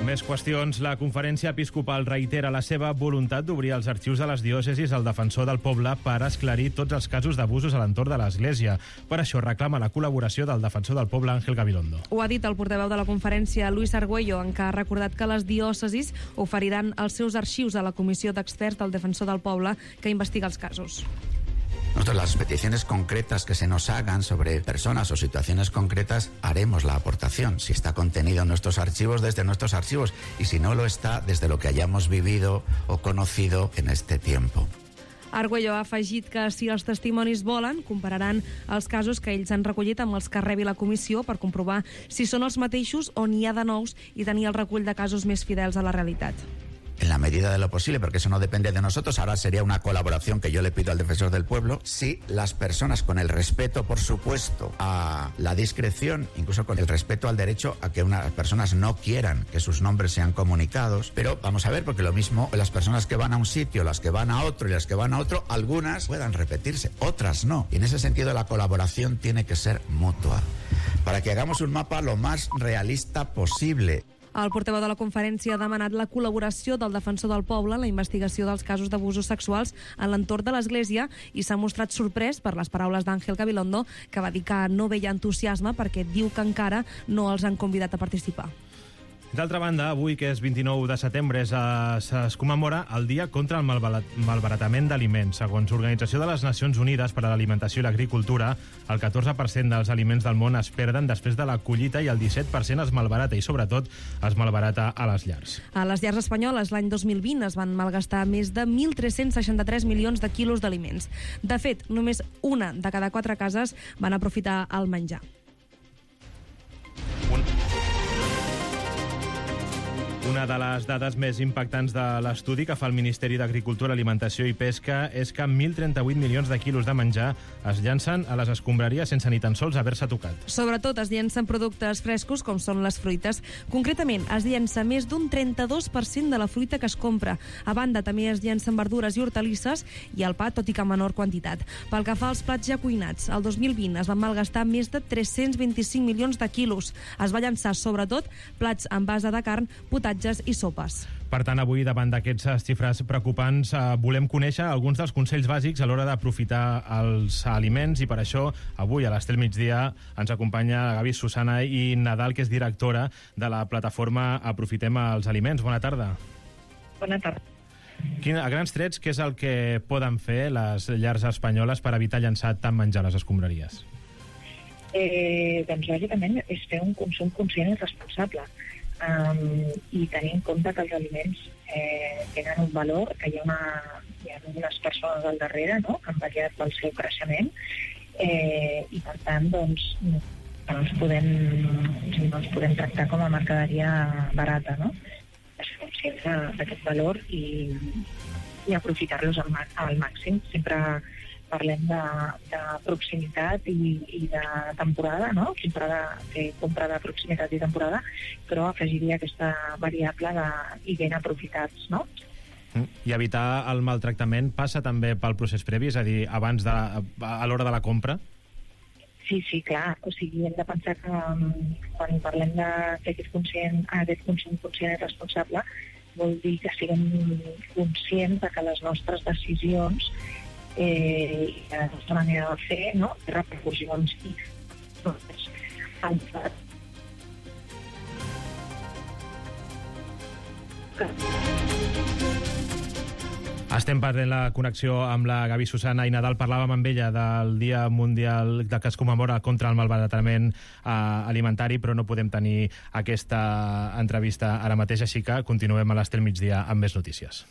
[SPEAKER 1] Més qüestions. La Conferència Episcopal reitera la seva voluntat d'obrir els arxius de les diòcesis al defensor del poble per esclarir tots els casos d'abusos a l'entorn de l'Església. Per això reclama la col·laboració del defensor del poble, Ángel Gabilondo.
[SPEAKER 3] Ho ha dit el portaveu de la conferència, Luis Argüello, en què ha recordat que les diòcesis oferiran els seus arxius a la comissió d'experts del defensor del poble que investiga els casos.
[SPEAKER 16] Nosotros las peticiones concretas que se nos hagan sobre personas o situaciones concretas haremos la aportación, si está contenido en nuestros archivos, desde nuestros archivos, y si no lo está, desde lo que hayamos vivido o conocido en este tiempo.
[SPEAKER 3] Argüello ha afegit que si els testimonis volen, compararan els casos que ells han recollit amb els que rebi la comissió per comprovar si són els mateixos o n'hi ha de nous i tenir el recull de casos més fidels a la realitat.
[SPEAKER 16] En la medida de lo posible, porque eso no depende de nosotros, ahora sería una colaboración que yo le pido al defensor del pueblo, si las personas, con el respeto, por supuesto, a la discreción, incluso con el respeto al derecho a que unas personas no quieran que sus nombres sean comunicados, pero vamos a ver, porque lo mismo las personas que van a un sitio, las que van a otro y las que van a otro, algunas puedan repetirse, otras no. Y en ese sentido la colaboración tiene que ser mutua, para que hagamos un mapa lo más realista posible.
[SPEAKER 3] El portaveu de la conferència ha demanat la col·laboració del defensor del poble en la investigació dels casos d'abusos sexuals en l'entorn de l'Església i s'ha mostrat sorprès per les paraules d'Ángel Gabilondo, que va dir que no veia entusiasme perquè diu que encara no els han convidat a participar.
[SPEAKER 1] D'altra banda, avui, que és 29 de setembre, es commemora el Dia contra el Malbaratament d'Aliments. Segons l'Organització de les Nacions Unides per a l'Alimentació i l'Agricultura, el 14% dels aliments del món es perden després de la collita i el 17% es malbarata, i sobretot es malbarata a les llars.
[SPEAKER 3] A les llars espanyoles, l'any 2020 es van malgastar més de 1.363 milions de quilos d'aliments. De fet, només una de cada 4 cases van aprofitar el menjar.
[SPEAKER 1] Una de les dades més impactants de l'estudi que fa el Ministeri d'Agricultura, Alimentació i Pesca és que 1.038 milions de quilos de menjar es llancen a les escombraries sense ni tan sols haver-se tocat.
[SPEAKER 3] Sobretot es llancen productes frescos com són les fruites. Concretament, es llença més d'un 32% de la fruita que es compra. A banda, també es llancen verdures i hortalisses i el pa, tot i que en menor quantitat. Pel que fa als plats ja cuinats, el 2020 es van malgastar més de 325 milions de quilos. Es va llançar, sobretot, plats en base de carn, potatges i sopes.
[SPEAKER 1] Per tant, avui, davant d'aquestes xifres preocupants, volem conèixer alguns dels consells bàsics a l'hora d'aprofitar els aliments, i per això, avui, a l'Estel Migdia, ens acompanya Gavi Susana i Nadal, que és directora de la plataforma Aprofitem els Aliments. Bona tarda.
[SPEAKER 17] Bona tarda.
[SPEAKER 1] A grans trets, què és el que poden fer les llars espanyoles per evitar llançar tant menjar a les escombraries?
[SPEAKER 17] Doncs, bàsicament, és fer un consum conscient i responsable. I tenir en compte que els aliments tenen un valor, que hi ha unes persones al darrere, no?, que han vetllat pel seu creixement, i per tant, doncs, no els podem tractar com a mercaderia barata, no? És conscient d'aquest valor i aprofitar-los al màxim. Sempre parlem de proximitat i de temporada, no? Sempre de compra de proximitat i temporada, però afegiria aquesta variable i ben aprofitats, no?
[SPEAKER 1] I evitar el maltractament passa també pel procés previ, és a dir, abans a l'hora de la compra?
[SPEAKER 17] Sí, clar. O sigui, hem de pensar que quan parlem de fer aquest consum conscient i responsable, vol dir que siguem conscients de que les nostres decisions i la nostra manera de fer, no?, repercussions i
[SPEAKER 1] Estem perdent la connexió amb la Gavi Susana i Nadal. Parlàvem amb ella del Dia Mundial que es commemora contra el malbaratament alimentari, però no podem tenir aquesta entrevista ara mateix, així que continuem a l'Estel Migdia amb més notícies.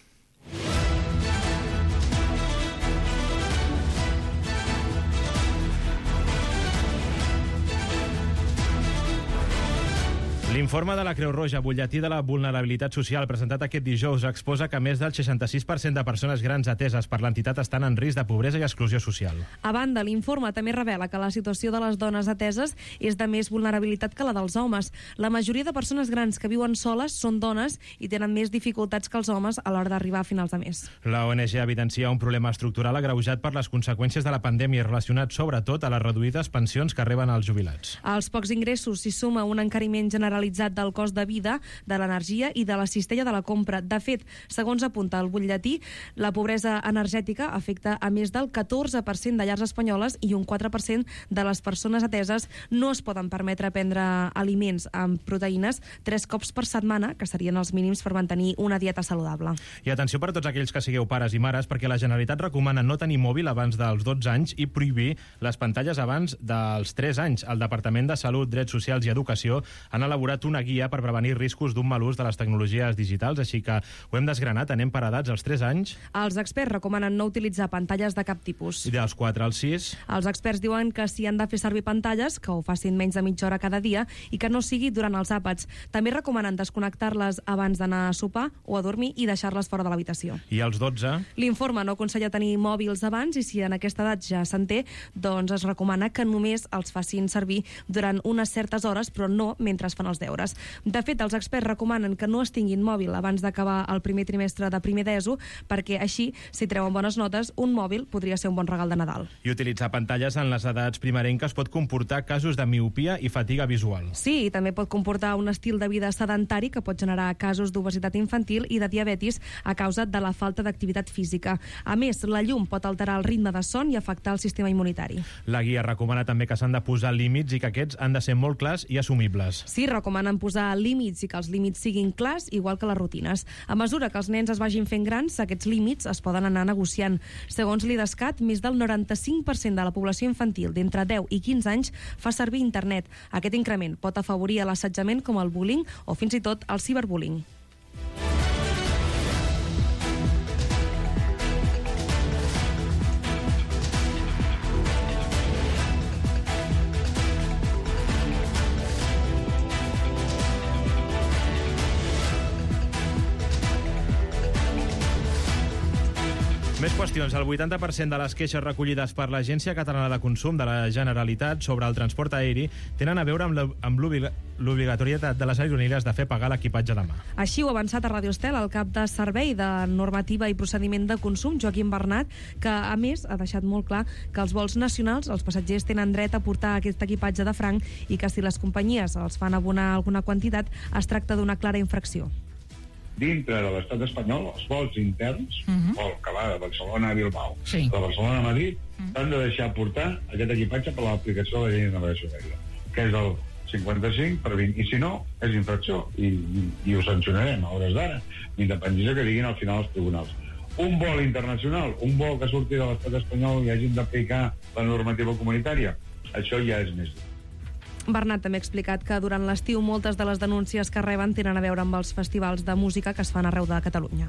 [SPEAKER 1] L'informe de la Creu Roja, butlletí de la vulnerabilitat social, presentat aquest dijous, exposa que més del 66% de persones grans ateses per l'entitat estan en risc de pobresa i exclusió social.
[SPEAKER 3] A banda, l'informe també revela que la situació de les dones ateses és de més vulnerabilitat que la dels homes. La majoria de persones grans que viuen soles són dones i tenen més dificultats que els homes a l'hora d'arribar a finals de mes.
[SPEAKER 1] La ONG evidencia un problema estructural agreujat per les conseqüències de la pandèmia, relacionat sobretot a les reduïdes pensions que reben els jubilats.
[SPEAKER 3] Als pocs ingressos s'hi suma un encariment generalitzat generalitzat del cost de vida, de l'energia i de la cistella de la compra. De fet, segons apunta el butlletí, la pobresa energètica afecta a més del 14% de llars espanyoles i un 4% de les persones ateses no es poden permetre prendre aliments amb proteïnes 3 cops per setmana, que serien els mínims per mantenir una dieta saludable.
[SPEAKER 1] I atenció per a tots aquells que sigueu pares i mares, perquè la Generalitat recomana no tenir mòbil abans dels 12 anys i prohibir les pantalles abans dels 3 anys. El Departament de Salut, Drets Socials i Educació han elaborat una guia per prevenir riscos d'un mal ús de les tecnologies digitals, així que ho hem desgranat. Anem per edats, als 3 anys.
[SPEAKER 3] Els experts recomanen no utilitzar pantalles de cap tipus.
[SPEAKER 1] I dels 4 als 6.
[SPEAKER 3] Els experts diuen que si han de fer servir pantalles, que ho facin menys de mitja hora cada dia i que no sigui durant els àpats. També recomanen desconnectar-les abans d'anar a sopar o a dormir i deixar-les fora de l'habitació.
[SPEAKER 1] I als 12?
[SPEAKER 3] L'informe no aconsella tenir mòbils abans i si en aquesta edat ja se'n té, doncs es recomana que només els facin servir durant unes certes hores, però no mentre fan els deures. De fet, els experts recomanen que no es tinguin mòbil abans d'acabar el primer trimestre de primer d'ESO, perquè així, si treuen bones notes, un mòbil podria ser un bon regal de Nadal.
[SPEAKER 1] I utilitzar pantalles en les edats primerenques pot comportar casos de miopia i fatiga visual.
[SPEAKER 3] Sí, i també pot comportar un estil de vida sedentari que pot generar casos d'obesitat infantil i de diabetis a causa de la falta d'activitat física. A més, la llum pot alterar el ritme de son i afectar el sistema immunitari.
[SPEAKER 1] La guia recomana també que s'han de posar límits i que aquests han de ser molt clars i assumibles.
[SPEAKER 3] Sí, recomanen posar límits i que els límits siguin clars, igual que les rutines. A mesura que els nens es vagin fent grans, aquests límits es poden anar negociant. Segons l'IDESCAT, més del 95% de la població infantil d'entre 10 i 15 anys fa servir internet. Aquest increment pot afavorir l'assetjament com el bullying o fins i tot el ciberbullying.
[SPEAKER 1] Més qüestions. El 80% de les queixes recollides per l'Agència Catalana de Consum de la Generalitat sobre el transport aeri tenen a veure amb l'obligatorietat de les aeronaves de fer pagar l'equipatge de mà.
[SPEAKER 3] Així ho ha avançat a Radio Estel el cap de Servei de Normativa i Procediment de Consum, Joaquim Bernat, que, a més, ha deixat molt clar que els vols nacionals, els passatgers tenen dret a portar aquest equipatge de franc i que si les companyies els fan abonar alguna quantitat, es tracta d'una clara infracció.
[SPEAKER 18] Dintre de l'estat espanyol, els vols interns, el que va de Barcelona a Bilbao, de Barcelona a Madrid, s'han de deixar portar aquest equipatge per l'aplicació de la llei de navegació aèria, que és el 55 per 20, i si no, és infracció, i ho sancionarem a hores d'ara, independència que diguin al final els tribunals. Un vol internacional, un vol que surti de l'estat espanyol i hagin d'aplicar la normativa comunitària, això ja és més dur.
[SPEAKER 3] Bernat també ha explicat que durant l'estiu moltes de les denúncies que reben tenen a veure amb els festivals de música que es fan arreu de Catalunya.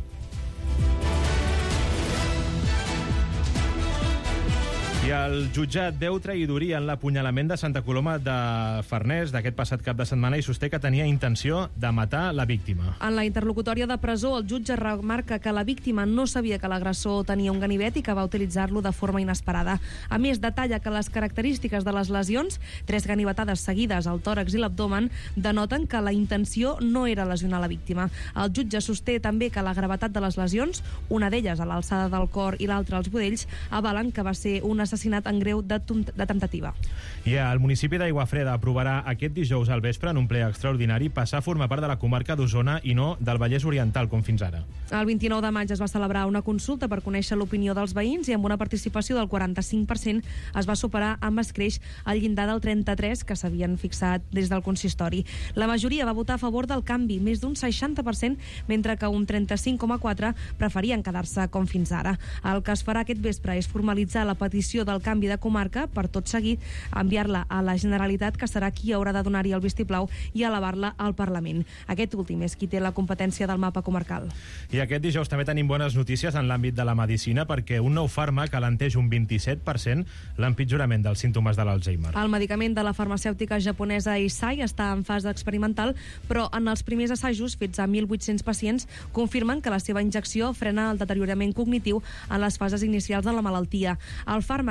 [SPEAKER 1] I el jutjat veu traïdoria en l'apunyalament de Santa Coloma de Farners d'aquest passat cap de setmana i sosté que tenia intenció de matar la víctima.
[SPEAKER 3] En la interlocutòria de presó, el jutge remarca que la víctima no sabia que l'agressor tenia un ganivet i que va utilitzar-lo de forma inesperada. A més, detalla que les característiques de les lesions, 3 ganivetades seguides al tòrax i l'abdomen, denoten que la intenció no era lesionar la víctima. El jutge sosté també que la gravetat de les lesions, una d'elles a l'alçada del cor i l'altra als budells, avalen que va ser un assassinat en greu de temptativa.
[SPEAKER 1] I el municipi d'Aiguafreda aprovarà aquest dijous al vespre en un ple extraordinari passar a formar part de la comarca d'Osona i no del Vallès Oriental, com fins ara.
[SPEAKER 3] El 29 de maig es va celebrar una consulta per conèixer l'opinió dels veïns i amb una participació del 45% es va superar amb escreix el llindar del 33% que s'havien fixat des del consistori. La majoria va votar a favor del canvi, més d'un 60%, mentre que un 35,4% preferien quedar-se com fins ara. El que es farà aquest vespre és formalitzar la petició del canvi de comarca, per tot seguit enviar-la a la Generalitat, que serà qui haurà de donar-hi el vistiplau i elevar-la al Parlament. Aquest últim és qui té la competència del mapa comarcal.
[SPEAKER 1] I aquest dijous també tenim bones notícies en l'àmbit de la medicina perquè un nou fàrmac alenteix un 27% l'empitjorament dels símptomes de l'Alzheimer.
[SPEAKER 3] El medicament de la farmacèutica japonesa Eisai està en fase experimental, però en els primers assajos fets a 1.800 pacients confirmen que la seva injecció frena el deteriorament cognitiu en les fases inicials de la malaltia. El fàrmac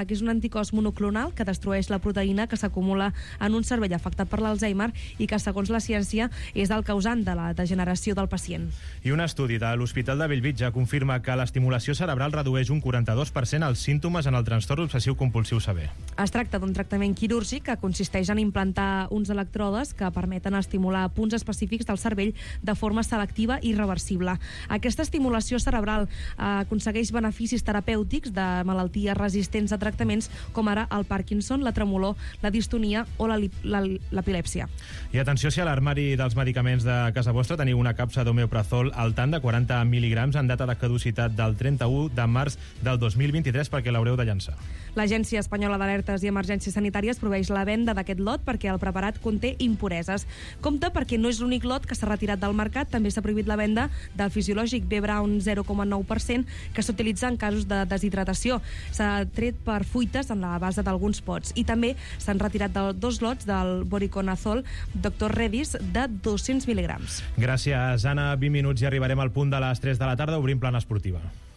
[SPEAKER 3] fàrmac és un anticòs monoclonal que destrueix la proteïna que s'acumula en un cervell afectat per l'Alzheimer i que, segons la ciència, és el causant de la degeneració del pacient.
[SPEAKER 1] I un estudi de l'Hospital de Bellvitge confirma que l'estimulació cerebral redueix un 42% els símptomes en el trastorn obsessiu-compulsiu sever.
[SPEAKER 3] Es tracta d'un tractament quirúrgic que consisteix en implantar uns electrodes que permeten estimular punts específics del cervell de forma selectiva i reversible. Aquesta estimulació cerebral aconsegueix beneficis terapèutics de malalties resistents a tractaments com ara el Parkinson, la tremolor, la distonia o l'epilèpsia.
[SPEAKER 1] I atenció si a l'armari dels medicaments de casa vostra teniu una capsa d'homeoprazol al tant de 40 mil·lígrams en data de caducitat del 31 de març del 2023 perquè l'haureu de llançar.
[SPEAKER 3] L'Agència Espanyola d'Alertes i Emergències Sanitàries proveeix la venda d'aquest lot perquè el preparat conté impureses. Compte perquè no és l'únic lot que s'ha retirat del mercat, també s'ha prohibit la venda del fisiològic B-Brown 0,9% que s'utilitza en casos de deshidratació. S'ha tret per fuites en la base d'alguns pots i també s'han retirat dos lots del Boriconazol Dr. Redis de 200 mil·lígrams.
[SPEAKER 1] Gràcies, Anna. 20 minuts i arribarem al punt de les 3 de la tarda. Obrim plana esportiva.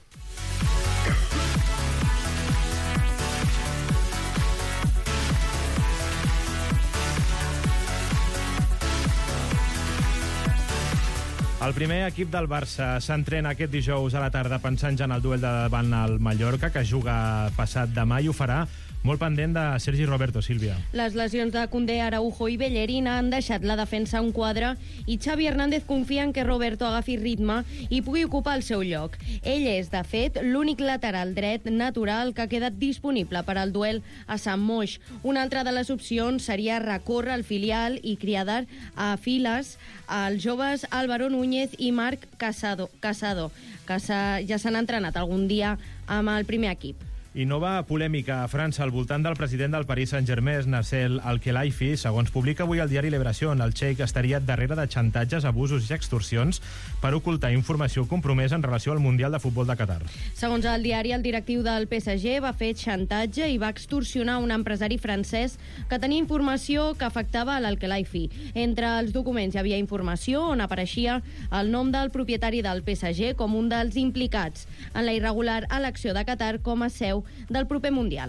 [SPEAKER 1] El primer equip del Barça s'entrena aquest dijous a la tarda pensant ja en el duel davant el Mallorca, que juga passat demà, i ho farà molt pendent de Sergi Roberto, Sílvia.
[SPEAKER 4] Les lesions de Koundé, Araujo i Bellerín han deixat la defensa en quadre i Xavi Hernández confia en que Roberto agafi ritme i pugui ocupar el seu lloc. Ell és, de fet, l'únic lateral dret natural que ha quedat disponible per al duel a Sant Moix. Una altra de les opcions seria recórrer al filial i criadar a files els joves Álvaro Núñez i Marc Casado, que ja s'han entrenat algun dia amb el primer equip.
[SPEAKER 1] I nova polèmica a França al voltant del president del Paris Saint-Germain, Nasser Al-Khelaifi. Segons publica avui el diari Liberación, el xeic estaria darrere de xantatges, abusos i extorsions per ocultar informació compromesa en relació al Mundial de Futbol de Qatar.
[SPEAKER 4] Segons el diari, el directiu del PSG va fer xantatge i va extorsionar un empresari francès que tenia informació que afectava l'Al-Khelaifi. Entre els documents hi havia informació on apareixia el nom del propietari del PSG com un dels implicats en la irregular elecció de Qatar com a seu del proper Mundial.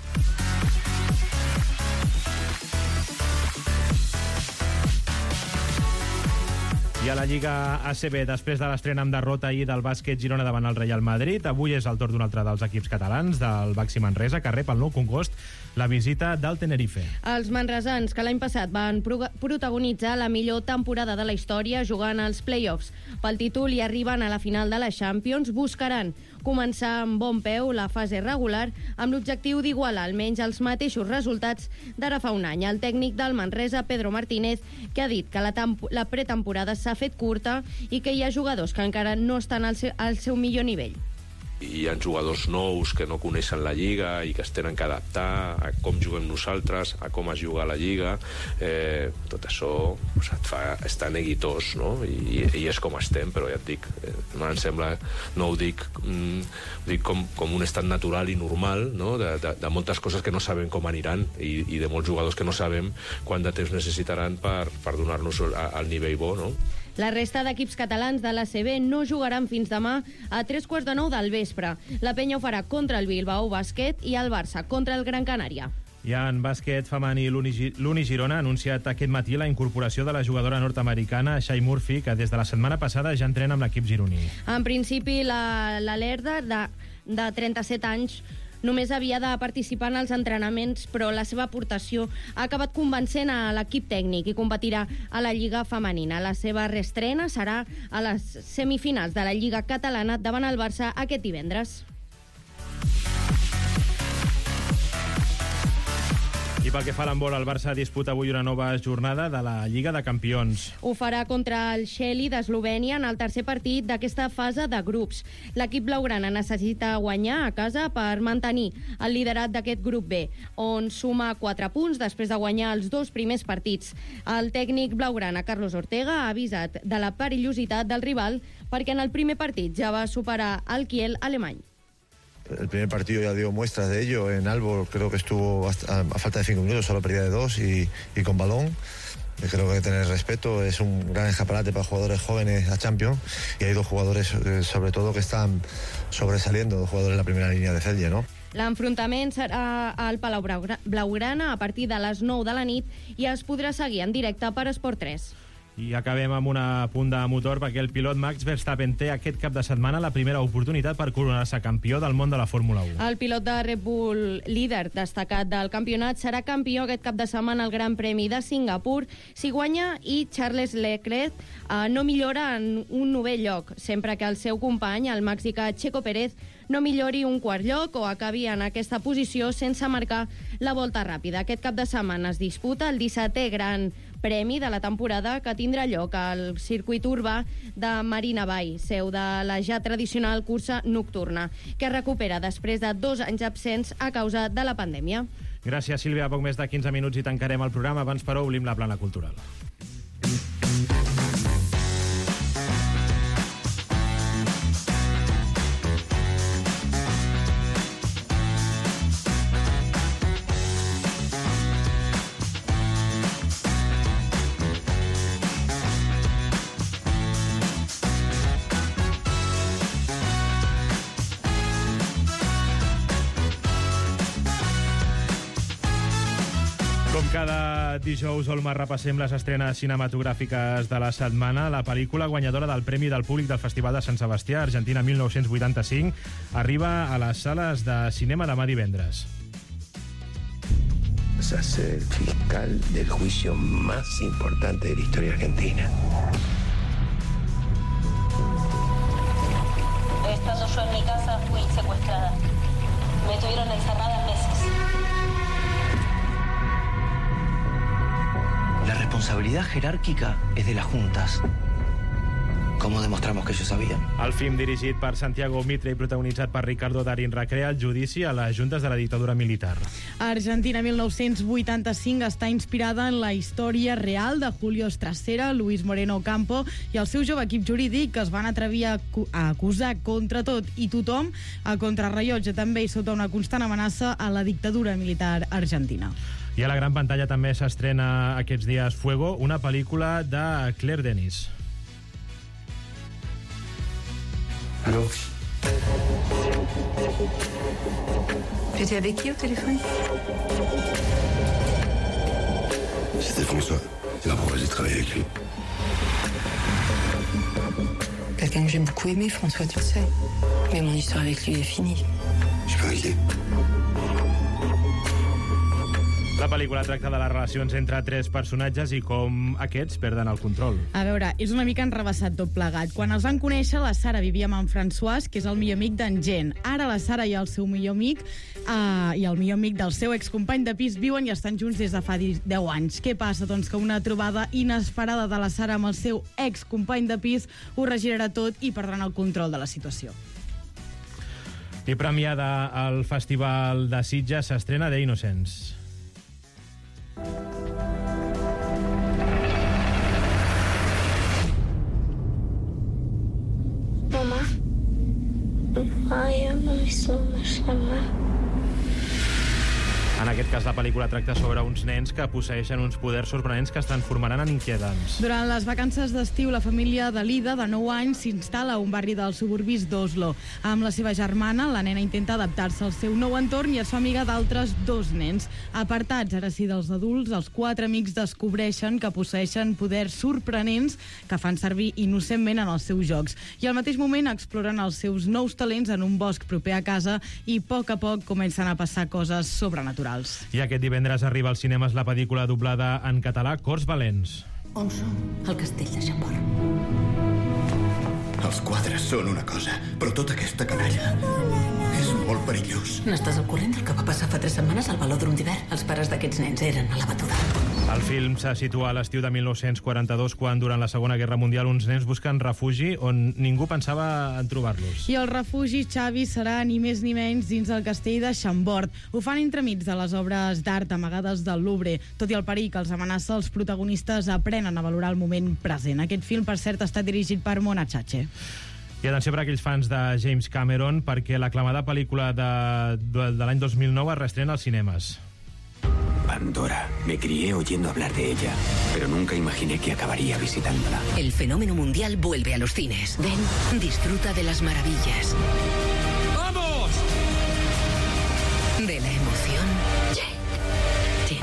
[SPEAKER 1] I a la Lliga ACB, després de l'estrena amb derrota ahir del bàsquet Girona davant el Real Madrid, avui és el torn d'un altre dels equips catalans, del Baxi Manresa, que rep el nou congost la visita del Tenerife.
[SPEAKER 4] Els manresans, que l'any passat van protagonitzar la millor temporada de la història jugant als play-offs pel títol i arriben a la final de la Champions, buscaran començar amb bon peu la fase regular amb l'objectiu d'igualar almenys els mateixos resultats d'ara fa un any. El tècnic del Manresa, Pedro Martínez, que ha dit que la pretemporada s'ha fet curta i que hi ha jugadors que encara no estan al seu millor nivell.
[SPEAKER 19] Hi ha jugadors nous que no coneixen la Lliga i que es tenen que adaptar a com juguem nosaltres, a com es juga a la Lliga. Tot això et fa estar neguitós, no? I és com estem, però ja et dic, em sembla, no ho dic com un estat natural i normal, no? De moltes coses que no sabem com aniran i de molts jugadors que no sabem quant de temps necessitaran per donar-nos el nivell bo, no?
[SPEAKER 4] La resta d'equips catalans de l'ACB no jugaran fins demà a 8:45 del vespre. La Penya ho farà contra el Bilbao Bàsquet i el Barça contra el Gran Canària.
[SPEAKER 1] I en bàsquet femení, l'Uni Girona ha anunciat aquest matí la incorporació de la jugadora nord-americana Shai Murphy, que des de la setmana passada ja entrena amb l'equip gironí.
[SPEAKER 4] En principi, l'Alerta, de 37 anys, només havia de participar en els entrenaments, però la seva aportació ha acabat convencent a l'equip tècnic i competirà a la Lliga femenina. La seva reestrena serà a les semifinals de la Lliga catalana davant el Barça aquest divendres.
[SPEAKER 1] I pel que fa a l'handbol, el Barça disputa avui una nova jornada de la Lliga de Campions.
[SPEAKER 4] Ho farà contra el Sheli d'Eslovènia en el tercer partit d'aquesta fase de grups. L'equip blaugrana necessita guanyar a casa per mantenir el liderat d'aquest grup B, on suma 4 punts després de guanyar els 2 primers partits. El tècnic blaugrana, Carlos Ortega, ha avisat de la perillositat del rival perquè en el primer partit ja va superar el Kiel alemany.
[SPEAKER 20] El primer partido ya dio muestras de ello. En Aalborg creo que estuvo a falta de 5 minutos, solo perdía de 2 y con balón. Creo que hay que tener respeto. Es un gran escaparate para jugadores jóvenes a Champions y hay 2 jugadores sobre todo que están sobresaliendo, 2 jugadores en la primera línea de Celje, ¿no?
[SPEAKER 4] L'enfrontament serà al Palau Blaugrana a partir de les 9 de la nit i es podrà seguir en directe per Esport 3.
[SPEAKER 1] I acabem amb una punta de motor perquè el pilot Max Verstappen té aquest cap de setmana la primera oportunitat per coronar-se campió del món de la Fórmula 1.
[SPEAKER 4] El pilot de Red Bull, líder destacat del campionat, serà campió aquest cap de setmana al Gran Premi de Singapur si guanya i Charles Leclerc no millora en un 9è lloc, sempre que el seu company, el mexicà Checo Pérez, no millori un quart lloc o acabi en aquesta posició sense marcar la volta ràpida. Aquest cap de setmana es disputa el 17è Gran Premi de la temporada que tindrà lloc al circuit urbà de Marina Bay, seu de la ja tradicional cursa nocturna, que es recupera després de 2 anys absents a causa de la pandèmia.
[SPEAKER 1] Gràcies, Sílvia. Poc més de 15 minuts i tancarem el programa. Abans, però, obrim la plana cultural. Cada dijous, Olma, repassem les estrenes cinematogràfiques de la setmana. La pel·lícula guanyadora del Premi del Públic del Festival de Sant Sebastià, Argentina 1985, arriba a les sales de cinema demà divendres.
[SPEAKER 11] Vas a ser el fiscal del juicio más importante de la historia argentina.
[SPEAKER 21] Estando yo en mi casa, fui secuestrada. Me tuvieron encerrada meses.
[SPEAKER 22] La responsabilidad jerárquica es de las juntas. ¿Cómo demostramos que ellos sabían?
[SPEAKER 1] El film, dirigit per Santiago Mitre i protagonitzat per Ricardo Darín, recrea el judici a les juntes de la dictadura militar.
[SPEAKER 5] Argentina 1985 està inspirada en la història real de Julio Estracera, Luis Moreno Ocampo i el seu jove equip jurídic, que es van atrevir a acusar contra tot i tothom a contrarrellotge també i sota una constant amenaça a la dictadura militar argentina.
[SPEAKER 1] I a la gran pantalla també s'estrena aquests dies Fuego, una pel·lícula de Claire Denis.
[SPEAKER 23] Allô?
[SPEAKER 21] Tu étais avec qui au téléphone?
[SPEAKER 23] C'était François. Il m'a proposé de travailler avec lui.
[SPEAKER 21] Quelqu'un que j'ai beaucoup aimé, François, tu le sais. Mais mon histoire avec lui est finie.
[SPEAKER 23] Je peux avec lui.
[SPEAKER 1] La pel·lícula tracta de les relacions entre 3 personatges i com aquests perden el control.
[SPEAKER 5] A veure, és una mica enrevessat tot plegat. Quan els van conèixer, la Sara vivia amb en François, que és el millor amic d'en Jean. Ara la Sara i el seu millor amic i el millor amic del seu excompany de pis viuen i estan junts des de fa 10 anys. Què passa? Doncs que una trobada inesperada de la Sara amb el seu excompany de pis ho regirarà tot i perdran el control de la situació.
[SPEAKER 1] I premiada al Festival de Sitges s'estrena The Innocents.
[SPEAKER 21] Mamá, ay, me hizo una.
[SPEAKER 1] En aquest cas, la pel·lícula tracta sobre uns nens que posseeixen uns poders sorprenents que es transformaran en inquietants.
[SPEAKER 5] Durant les vacances d'estiu, la família de Lida, de 9 anys, s'instal·la a un barri dels suburbis d'Oslo. Amb la seva germana, la nena intenta adaptar-se al seu nou entorn i es fa amiga d'altres 2 nens. Apartats, ara sí, dels adults, els 4 amics descobreixen que posseeixen poders sorprenents que fan servir innocentment en els seus jocs. I al mateix moment exploren els seus nous talents en un bosc proper a casa i a poc comencen a passar coses sobrenaturals.
[SPEAKER 1] I aquest divendres arriba als cinemes la pel·lícula doblada en català Cors Valents.
[SPEAKER 21] On som? Al castell de Chambord.
[SPEAKER 23] Els quadres són una cosa, però tota aquesta canalla és molt perillós.
[SPEAKER 21] N'estàs al corrent del que va passar fa 3 setmanes al velòdrom d'hivern? Els pares d'aquests nens eren a la batuda.
[SPEAKER 1] El film se situa a l'estiu de 1942, quan durant la Segona Guerra Mundial uns nens busquen refugi on ningú pensava en trobar-los.
[SPEAKER 5] I el refugi, Xavi, serà ni més ni menys dins el castell de Chambord. Ho fan entremig de les obres d'art amagades del Louvre. Tot i el perill que els amenaça, els protagonistes aprenen a valorar el moment present. Aquest film, per cert, està dirigit per Mona Chache.
[SPEAKER 1] I atenció per aquells fans de James Cameron, perquè l'aclamada pel·lícula de l'any 2009 es reestrena als cinemes.
[SPEAKER 23] Pandora. Me crié oyendo hablar de ella, pero nunca imaginé que acabaría visitándola.
[SPEAKER 21] El fenómeno mundial vuelve a los cines. Ven, disfruta de las maravillas.
[SPEAKER 23] ¡Vamos!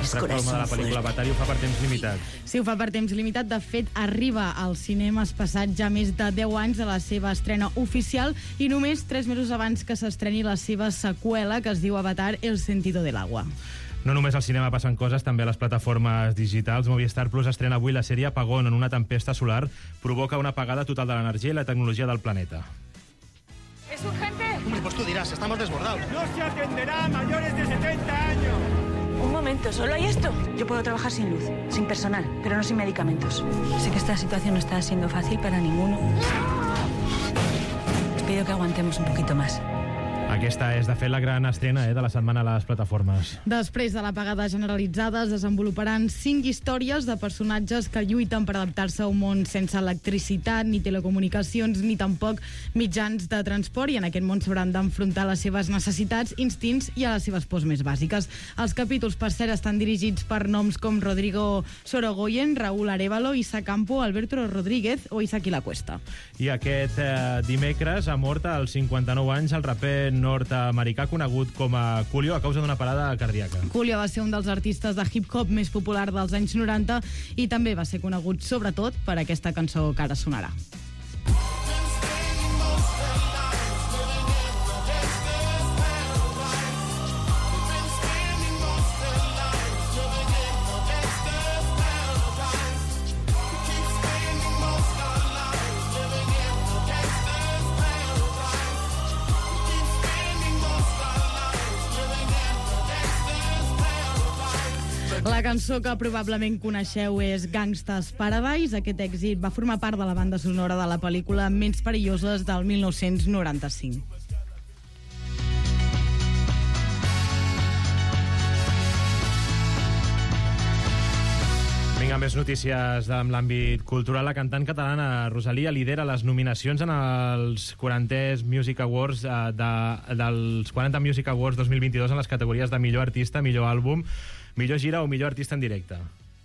[SPEAKER 2] los
[SPEAKER 1] Reforma de la
[SPEAKER 2] corazón
[SPEAKER 1] pel·lícula
[SPEAKER 2] fuerte.
[SPEAKER 1] Avatar i ho fa per temps limitat.
[SPEAKER 5] Sí, ho fa per temps limitat. De fet, arriba als cinemes passat ja més de 10 anys de la seva estrena oficial i només 3 mesos abans que s'estreni la seva seqüela, que es diu Avatar, El sentido del agua.
[SPEAKER 1] No només al cinema passen coses, també a les plataformes digitals. Movistar Plus estrena avui la sèrie Apagón, on una tempesta solar provoca una apagada total de l'energia i la tecnologia del planeta.
[SPEAKER 6] ¿Es urgente?
[SPEAKER 7] Hombre, pues tú dirás, estamos desbordados.
[SPEAKER 6] No se atenderá a mayores de 70 años.
[SPEAKER 2] Un momento, ¿solo hay esto? Yo puedo trabajar sin luz, sin personal, pero no sin medicamentos. Sé que esta situación no está siendo fácil para ninguno. Les pido que aguantemos un poquito más.
[SPEAKER 1] Aquesta és, de fet, la gran estrena de la setmana a les plataformes.
[SPEAKER 5] Després de l'apagada generalitzada es desenvoluparan 5 històries de personatges que lluiten per adaptar-se a un món sense electricitat, ni telecomunicacions, ni tampoc mitjans de transport, i en aquest món s'hauran d'enfrontar a les seves necessitats, instints i a les seves pors més bàsiques. Els capítols, per cert, estan dirigits per noms com Rodrigo Sorogoyen, Raúl Arévalo, Isa Campo, Alberto Rodríguez o Isaki La Cuesta.
[SPEAKER 1] I aquest dimecres ha mort als 59 anys el raper nord-americà conegut com a Coolio a causa d'una parada cardíaca.
[SPEAKER 5] Coolio va ser un dels artistes de hip-hop més popular dels anys 90 i també va ser conegut sobretot per aquesta cançó que ara sonarà. La cançó que probablement coneixeu és Gangsta's Paradise. Aquest èxit va formar part de la banda sonora de la pel·lícula Ments perilloses del 1995.
[SPEAKER 1] Vinga, més notícies amb l'àmbit cultural. La cantant catalana Rosalia lidera les nominacions en els 40 Music Awards dels 40 Music Awards 2022 en les categories de millor artista, millor àlbum, millor gira o millor artista en directe.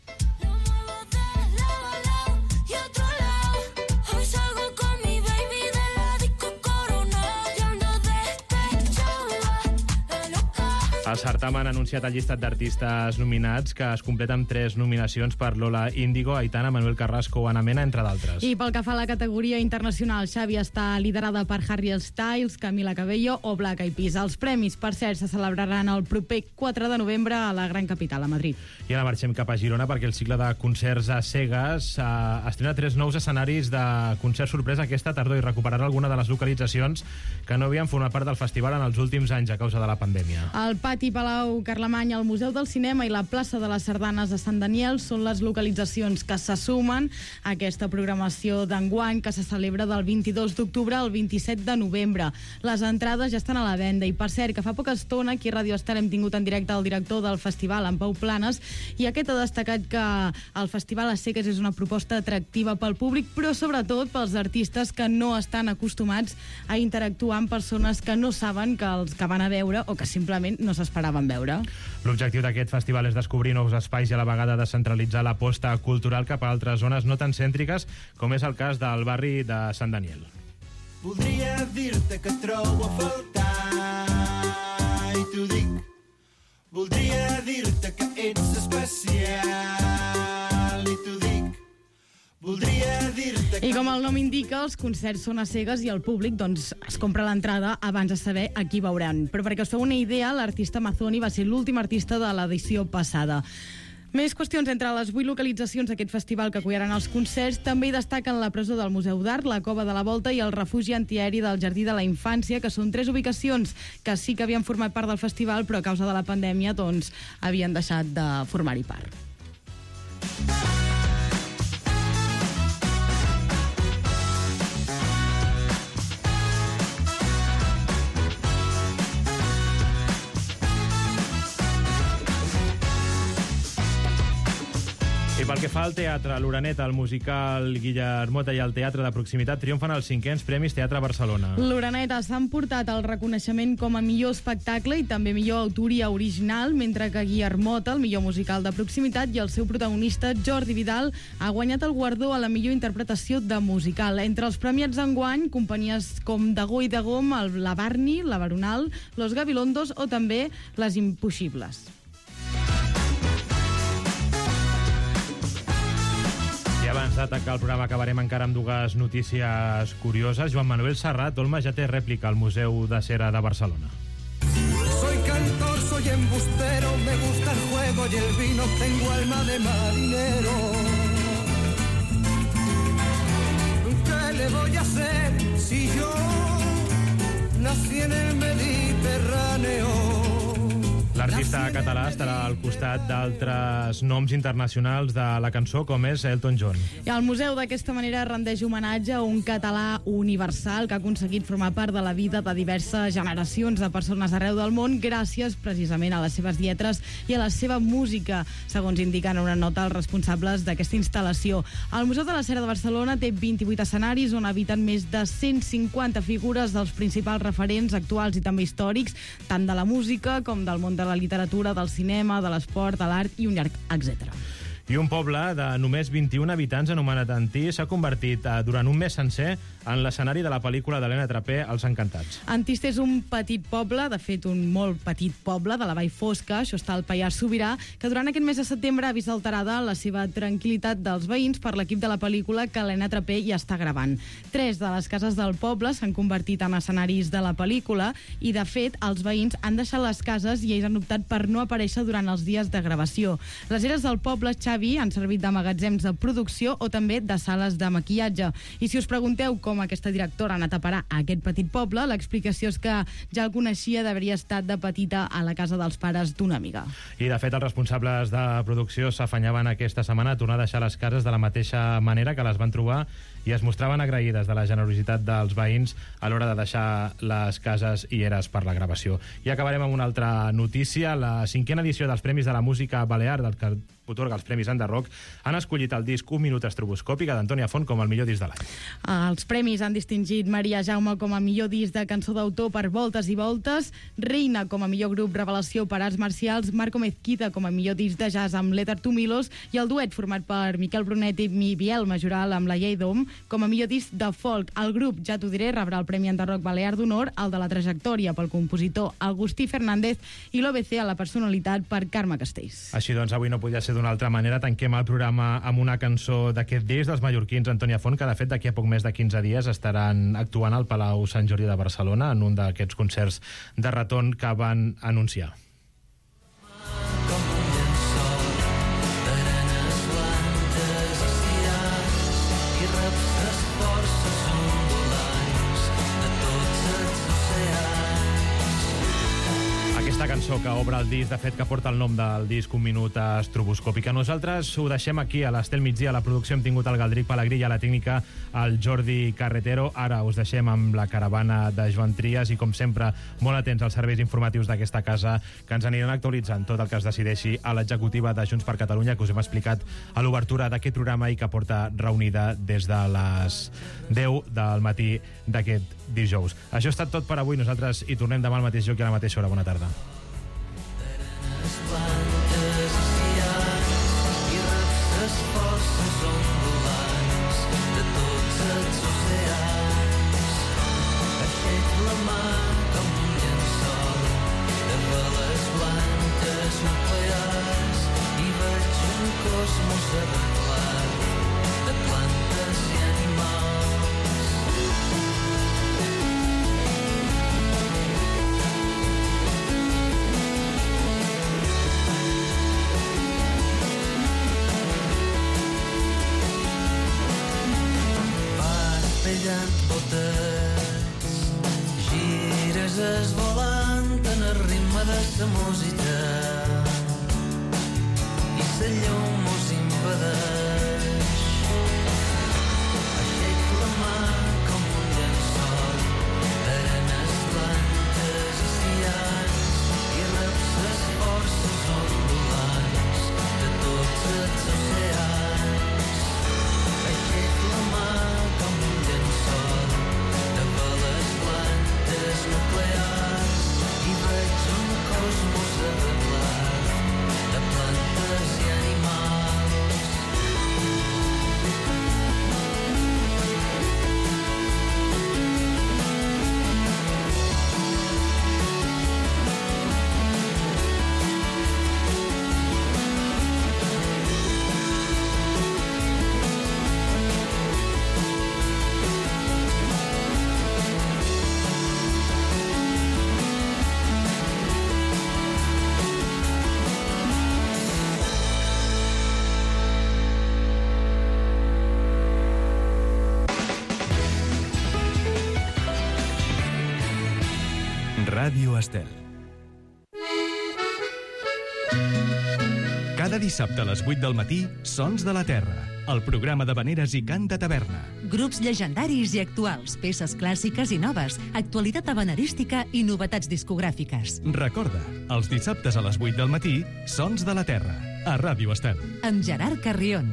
[SPEAKER 1] El certamen ha anunciat el llistat d'artistes nominats, que es completa amb 3 nominacions per Lola Índigo, Aitana, Manuel Carrasco o Ana Mena, entre d'altres.
[SPEAKER 5] I pel que fa a la categoria internacional, Xavi està liderada per Harry Styles, Camila Cabello o Black Eyed Peas. Els premis, per cert, se celebraran el proper 4 de novembre a la gran capital, a Madrid.
[SPEAKER 1] I ara marxem cap a Girona perquè el cicle de concerts a cegues estrena 3 nous escenaris de concert sorpresa aquesta tardor i recuperarà alguna de les localitzacions que no havien format part del festival en els últims anys a causa de la pandèmia.
[SPEAKER 5] El Pati Palau Carlemany, el Museu del Cinema i la plaça de les Sardanes de Sant Daniel són les localitzacions que se sumen a aquesta programació d'enguany que se celebra del 22 d'octubre al 27 de novembre. Les entrades ja estan a la venda i, per cert, que fa poca estona aquí a Radio Estel hem tingut en directe el director del festival, en Pau Planes, i aquest ha destacat que el festival a cegues és una proposta atractiva pel públic, però sobretot pels artistes que no estan acostumats a interactuar amb persones que no saben que els que van a veure o que simplement no s'esperaven veure.
[SPEAKER 1] L'objectiu d'aquest festival és descobrir nous espais i a la vegada descentralitzar l'aposta cultural cap a altres zones no tan cèntriques, com és el cas del barri de Sant Daniel.
[SPEAKER 24] Voldria dir-te que trobo a faltar i t'ho dic. Voldria dir-te que ets especial i t'ho dic. Voldria dir-te que...
[SPEAKER 5] I com el nom indica, els concerts són a cegues i el públic doncs, es compra l'entrada abans de saber a qui veuran. Però perquè us feu una idea, l'artista Mazzoni va ser l'últim artista de l'edició passada. Més qüestions entre les 8 localitzacions d'aquest festival que acullaran els concerts. També hi destaquen la presó del Museu d'Art, la Cova de la Volta i el refugi antiaeri del Jardí de la Infància, que són 3 ubicacions que sí que havien format part del festival, però a causa de la pandèmia doncs, havien deixat de formar-hi part.
[SPEAKER 1] I pel que fa al teatre, l'Oreneta, el musical Guillermota i el teatre de proximitat triomfen els 5è Premis Teatre Barcelona.
[SPEAKER 5] L'Oreneta s'han portat el reconeixement com a millor espectacle i també millor autoria original, mentre que Guillermota, el millor musical de proximitat, i el seu protagonista, Jordi Vidal, ha guanyat el guardó a la millor interpretació de musical. Entre els premiats d'enguany, companyies com Dagó i Dagom, la Barney, la Baronal, Los Gabilondos o també Les Impossibles.
[SPEAKER 1] abans d'atacar el programa acabarem encara amb dues notícies curioses. Joan Manuel Serrat Olma ja té rèplica al Museu de Cera de Barcelona.
[SPEAKER 24] Soy cantor, soy embustero, me gusta el juego y el vino, tengo alma de marinero. ¿Qué le voy a hacer si yo nací en el Mediterráneo?
[SPEAKER 1] L'artista català estarà al costat d'altres noms internacionals de la cançó, com és Elton John.
[SPEAKER 5] I el museu d'aquesta manera rendeix homenatge a un català universal que ha aconseguit formar part de la vida de diverses generacions de persones arreu del món gràcies precisament a les seves lletres i a la seva música, segons indiquen una nota els responsables d'aquesta instal·lació. El Museu de la Cera de Barcelona té 28 escenaris on habiten més de 150 figures dels principals referents actuals i també històrics, tant de la música com del món de la literatura, del cinema, de l'esport, de l'art i un llarg etcètera.
[SPEAKER 1] I un poble de només 21 habitants anomenat Antí s'ha convertit durant un mes sencer en l'escenari de la pel·lícula d'Helena Trapé, Els Encantats.
[SPEAKER 5] Antist és un petit poble, de fet un molt petit poble de la Vall Fosca, això està al Pallars Sobirà, que durant aquest mes de setembre ha vist alterada la seva tranquil·litat dels veïns per l'equip de la pel·lícula que Helena Trapé hi està gravant. 3 de les cases del poble s'han convertit en escenaris de la pel·lícula i, de fet, els veïns han deixat les cases i ells han optat per no aparèixer durant els dies de gravació. Les eres del poble, Xavi, han servit de magatzems de producció o també de sales de maquillatge. I si us pregunteu com aquesta directora ha anat a parar a aquest petit poble, l'explicació és que ja el coneixia d'haver estat de petita a la casa dels pares d'una amiga.
[SPEAKER 1] I, de fet, els responsables de producció s'afanyaven aquesta setmana a tornar a deixar les cases de la mateixa manera que les van trobar i es mostraven agraïdes de la generositat dels veïns a l'hora de deixar les cases i eres per la gravació. I acabarem amb una altra notícia. La 5a edició dels Premis de la Música Balear, del que otorga els Premis Enderrock, han escollit el disc Un minut estroboscòpica d'Antònia Font com el millor disc de l'any.
[SPEAKER 5] Els premis han distingit Maria Jaume com a millor disc de cançó d'autor per Voltes i Voltes, Reina com a millor grup revelació per arts marcials, Marco Mezquita com a millor disc de jazz amb Letter to Milos i el duet format per Miquel Brunet i Biel Majoral amb la Llei d'Om com a millor disc de folk. El grup, ja t'ho diré, rebrà el Premi Enderrock Balear d'Honor, el de la trajectòria pel compositor Agustí Fernández i l'OBC a la personalitat per Carme Castells.
[SPEAKER 1] Així doncs, avui no podia ser d'una altra manera. Tanquem el programa amb una cançó d'aquest disc dels mallorquins Antònia Font, que de fet d'aquí a poc més de 15 dies estaran actuant al Palau Sant Jordi de Barcelona en un d'aquests concerts de retorn que van anunciar. Aquesta cançó que obre el disc, de fet, que porta el nom del disc Un minut estroboscòpica. Nosaltres ho deixem aquí, a l'Estel Migdia. A la producció hem tingut el Galdric Pelegrí i a la tècnica el Jordi Carretero. Ara us deixem amb la caravana de Joan Trias i, com sempre, molt atents als serveis informatius d'aquesta casa, que ens aniran actualitzant tot el que es decideixi a l'executiva de Junts per Catalunya, que us hem explicat a l'obertura d'aquest programa i que porta reunida des de les 10 del matí d'aquest dijous. Això ha estat tot per avui. Nosaltres hi tornem demà al mateix lloc i a la mateixa hora. Bona tarda.
[SPEAKER 24] Plantes estiats i reps forces ondulants de tots els oceans. Aixec la mà com un llençol de veles blanques nuclears i veig un cosmos arreglat de plantes i animals. Pellant botes, gires esvolant en el ritme de sa música i sa llum mos invadeix. Aixec la mà com un llençol d'arenes blanques estiats i reps les forces ondulants de tots els oceans. Aixec la mà com un llençol de veles blanques nuclears i veig un cosmos arreglat de plantes i animals.
[SPEAKER 8] Ràdio Estel. Cada dissabte a les 8 del matí, Sons de la Terra, el programa d'havaneres i cant de taverna.
[SPEAKER 9] Grups llegendaris i actuals, peces clàssiques i noves, actualitat havanerística i novetats discogràfiques.
[SPEAKER 8] Recorda, els dissabtes a les 8 del matí, Sons de la Terra, a Ràdio Estel.
[SPEAKER 9] Amb Gerard Carrion.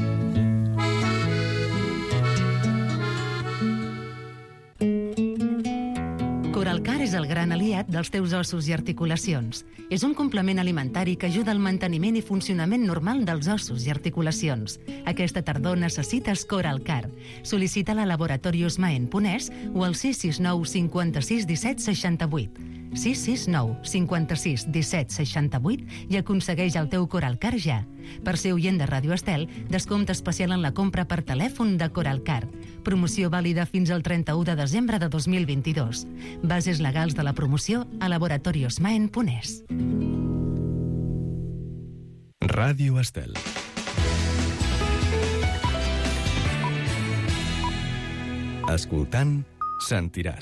[SPEAKER 9] Coralcar és el gran aliat dels teus ossos i articulacions. És un complement alimentari que ajuda al manteniment i funcionament normal dels ossos i articulacions. Aquesta tardor necessites Coralcar. Sol·licita-la a Laboratorios Maen Ponès o al 669 56 17 68. 669 56 17 68 i aconsegueix el teu Coralcar ja. Per ser oient de Ràdio Estel, descompte especial en la compra per telèfon de Coralcar. Promoció vàlida fins al 31 de desembre de 2022. Bases legals de la promoció a Laboratorios Maen Ponès.
[SPEAKER 8] Ràdio Estel. Escoltant, sentiràs.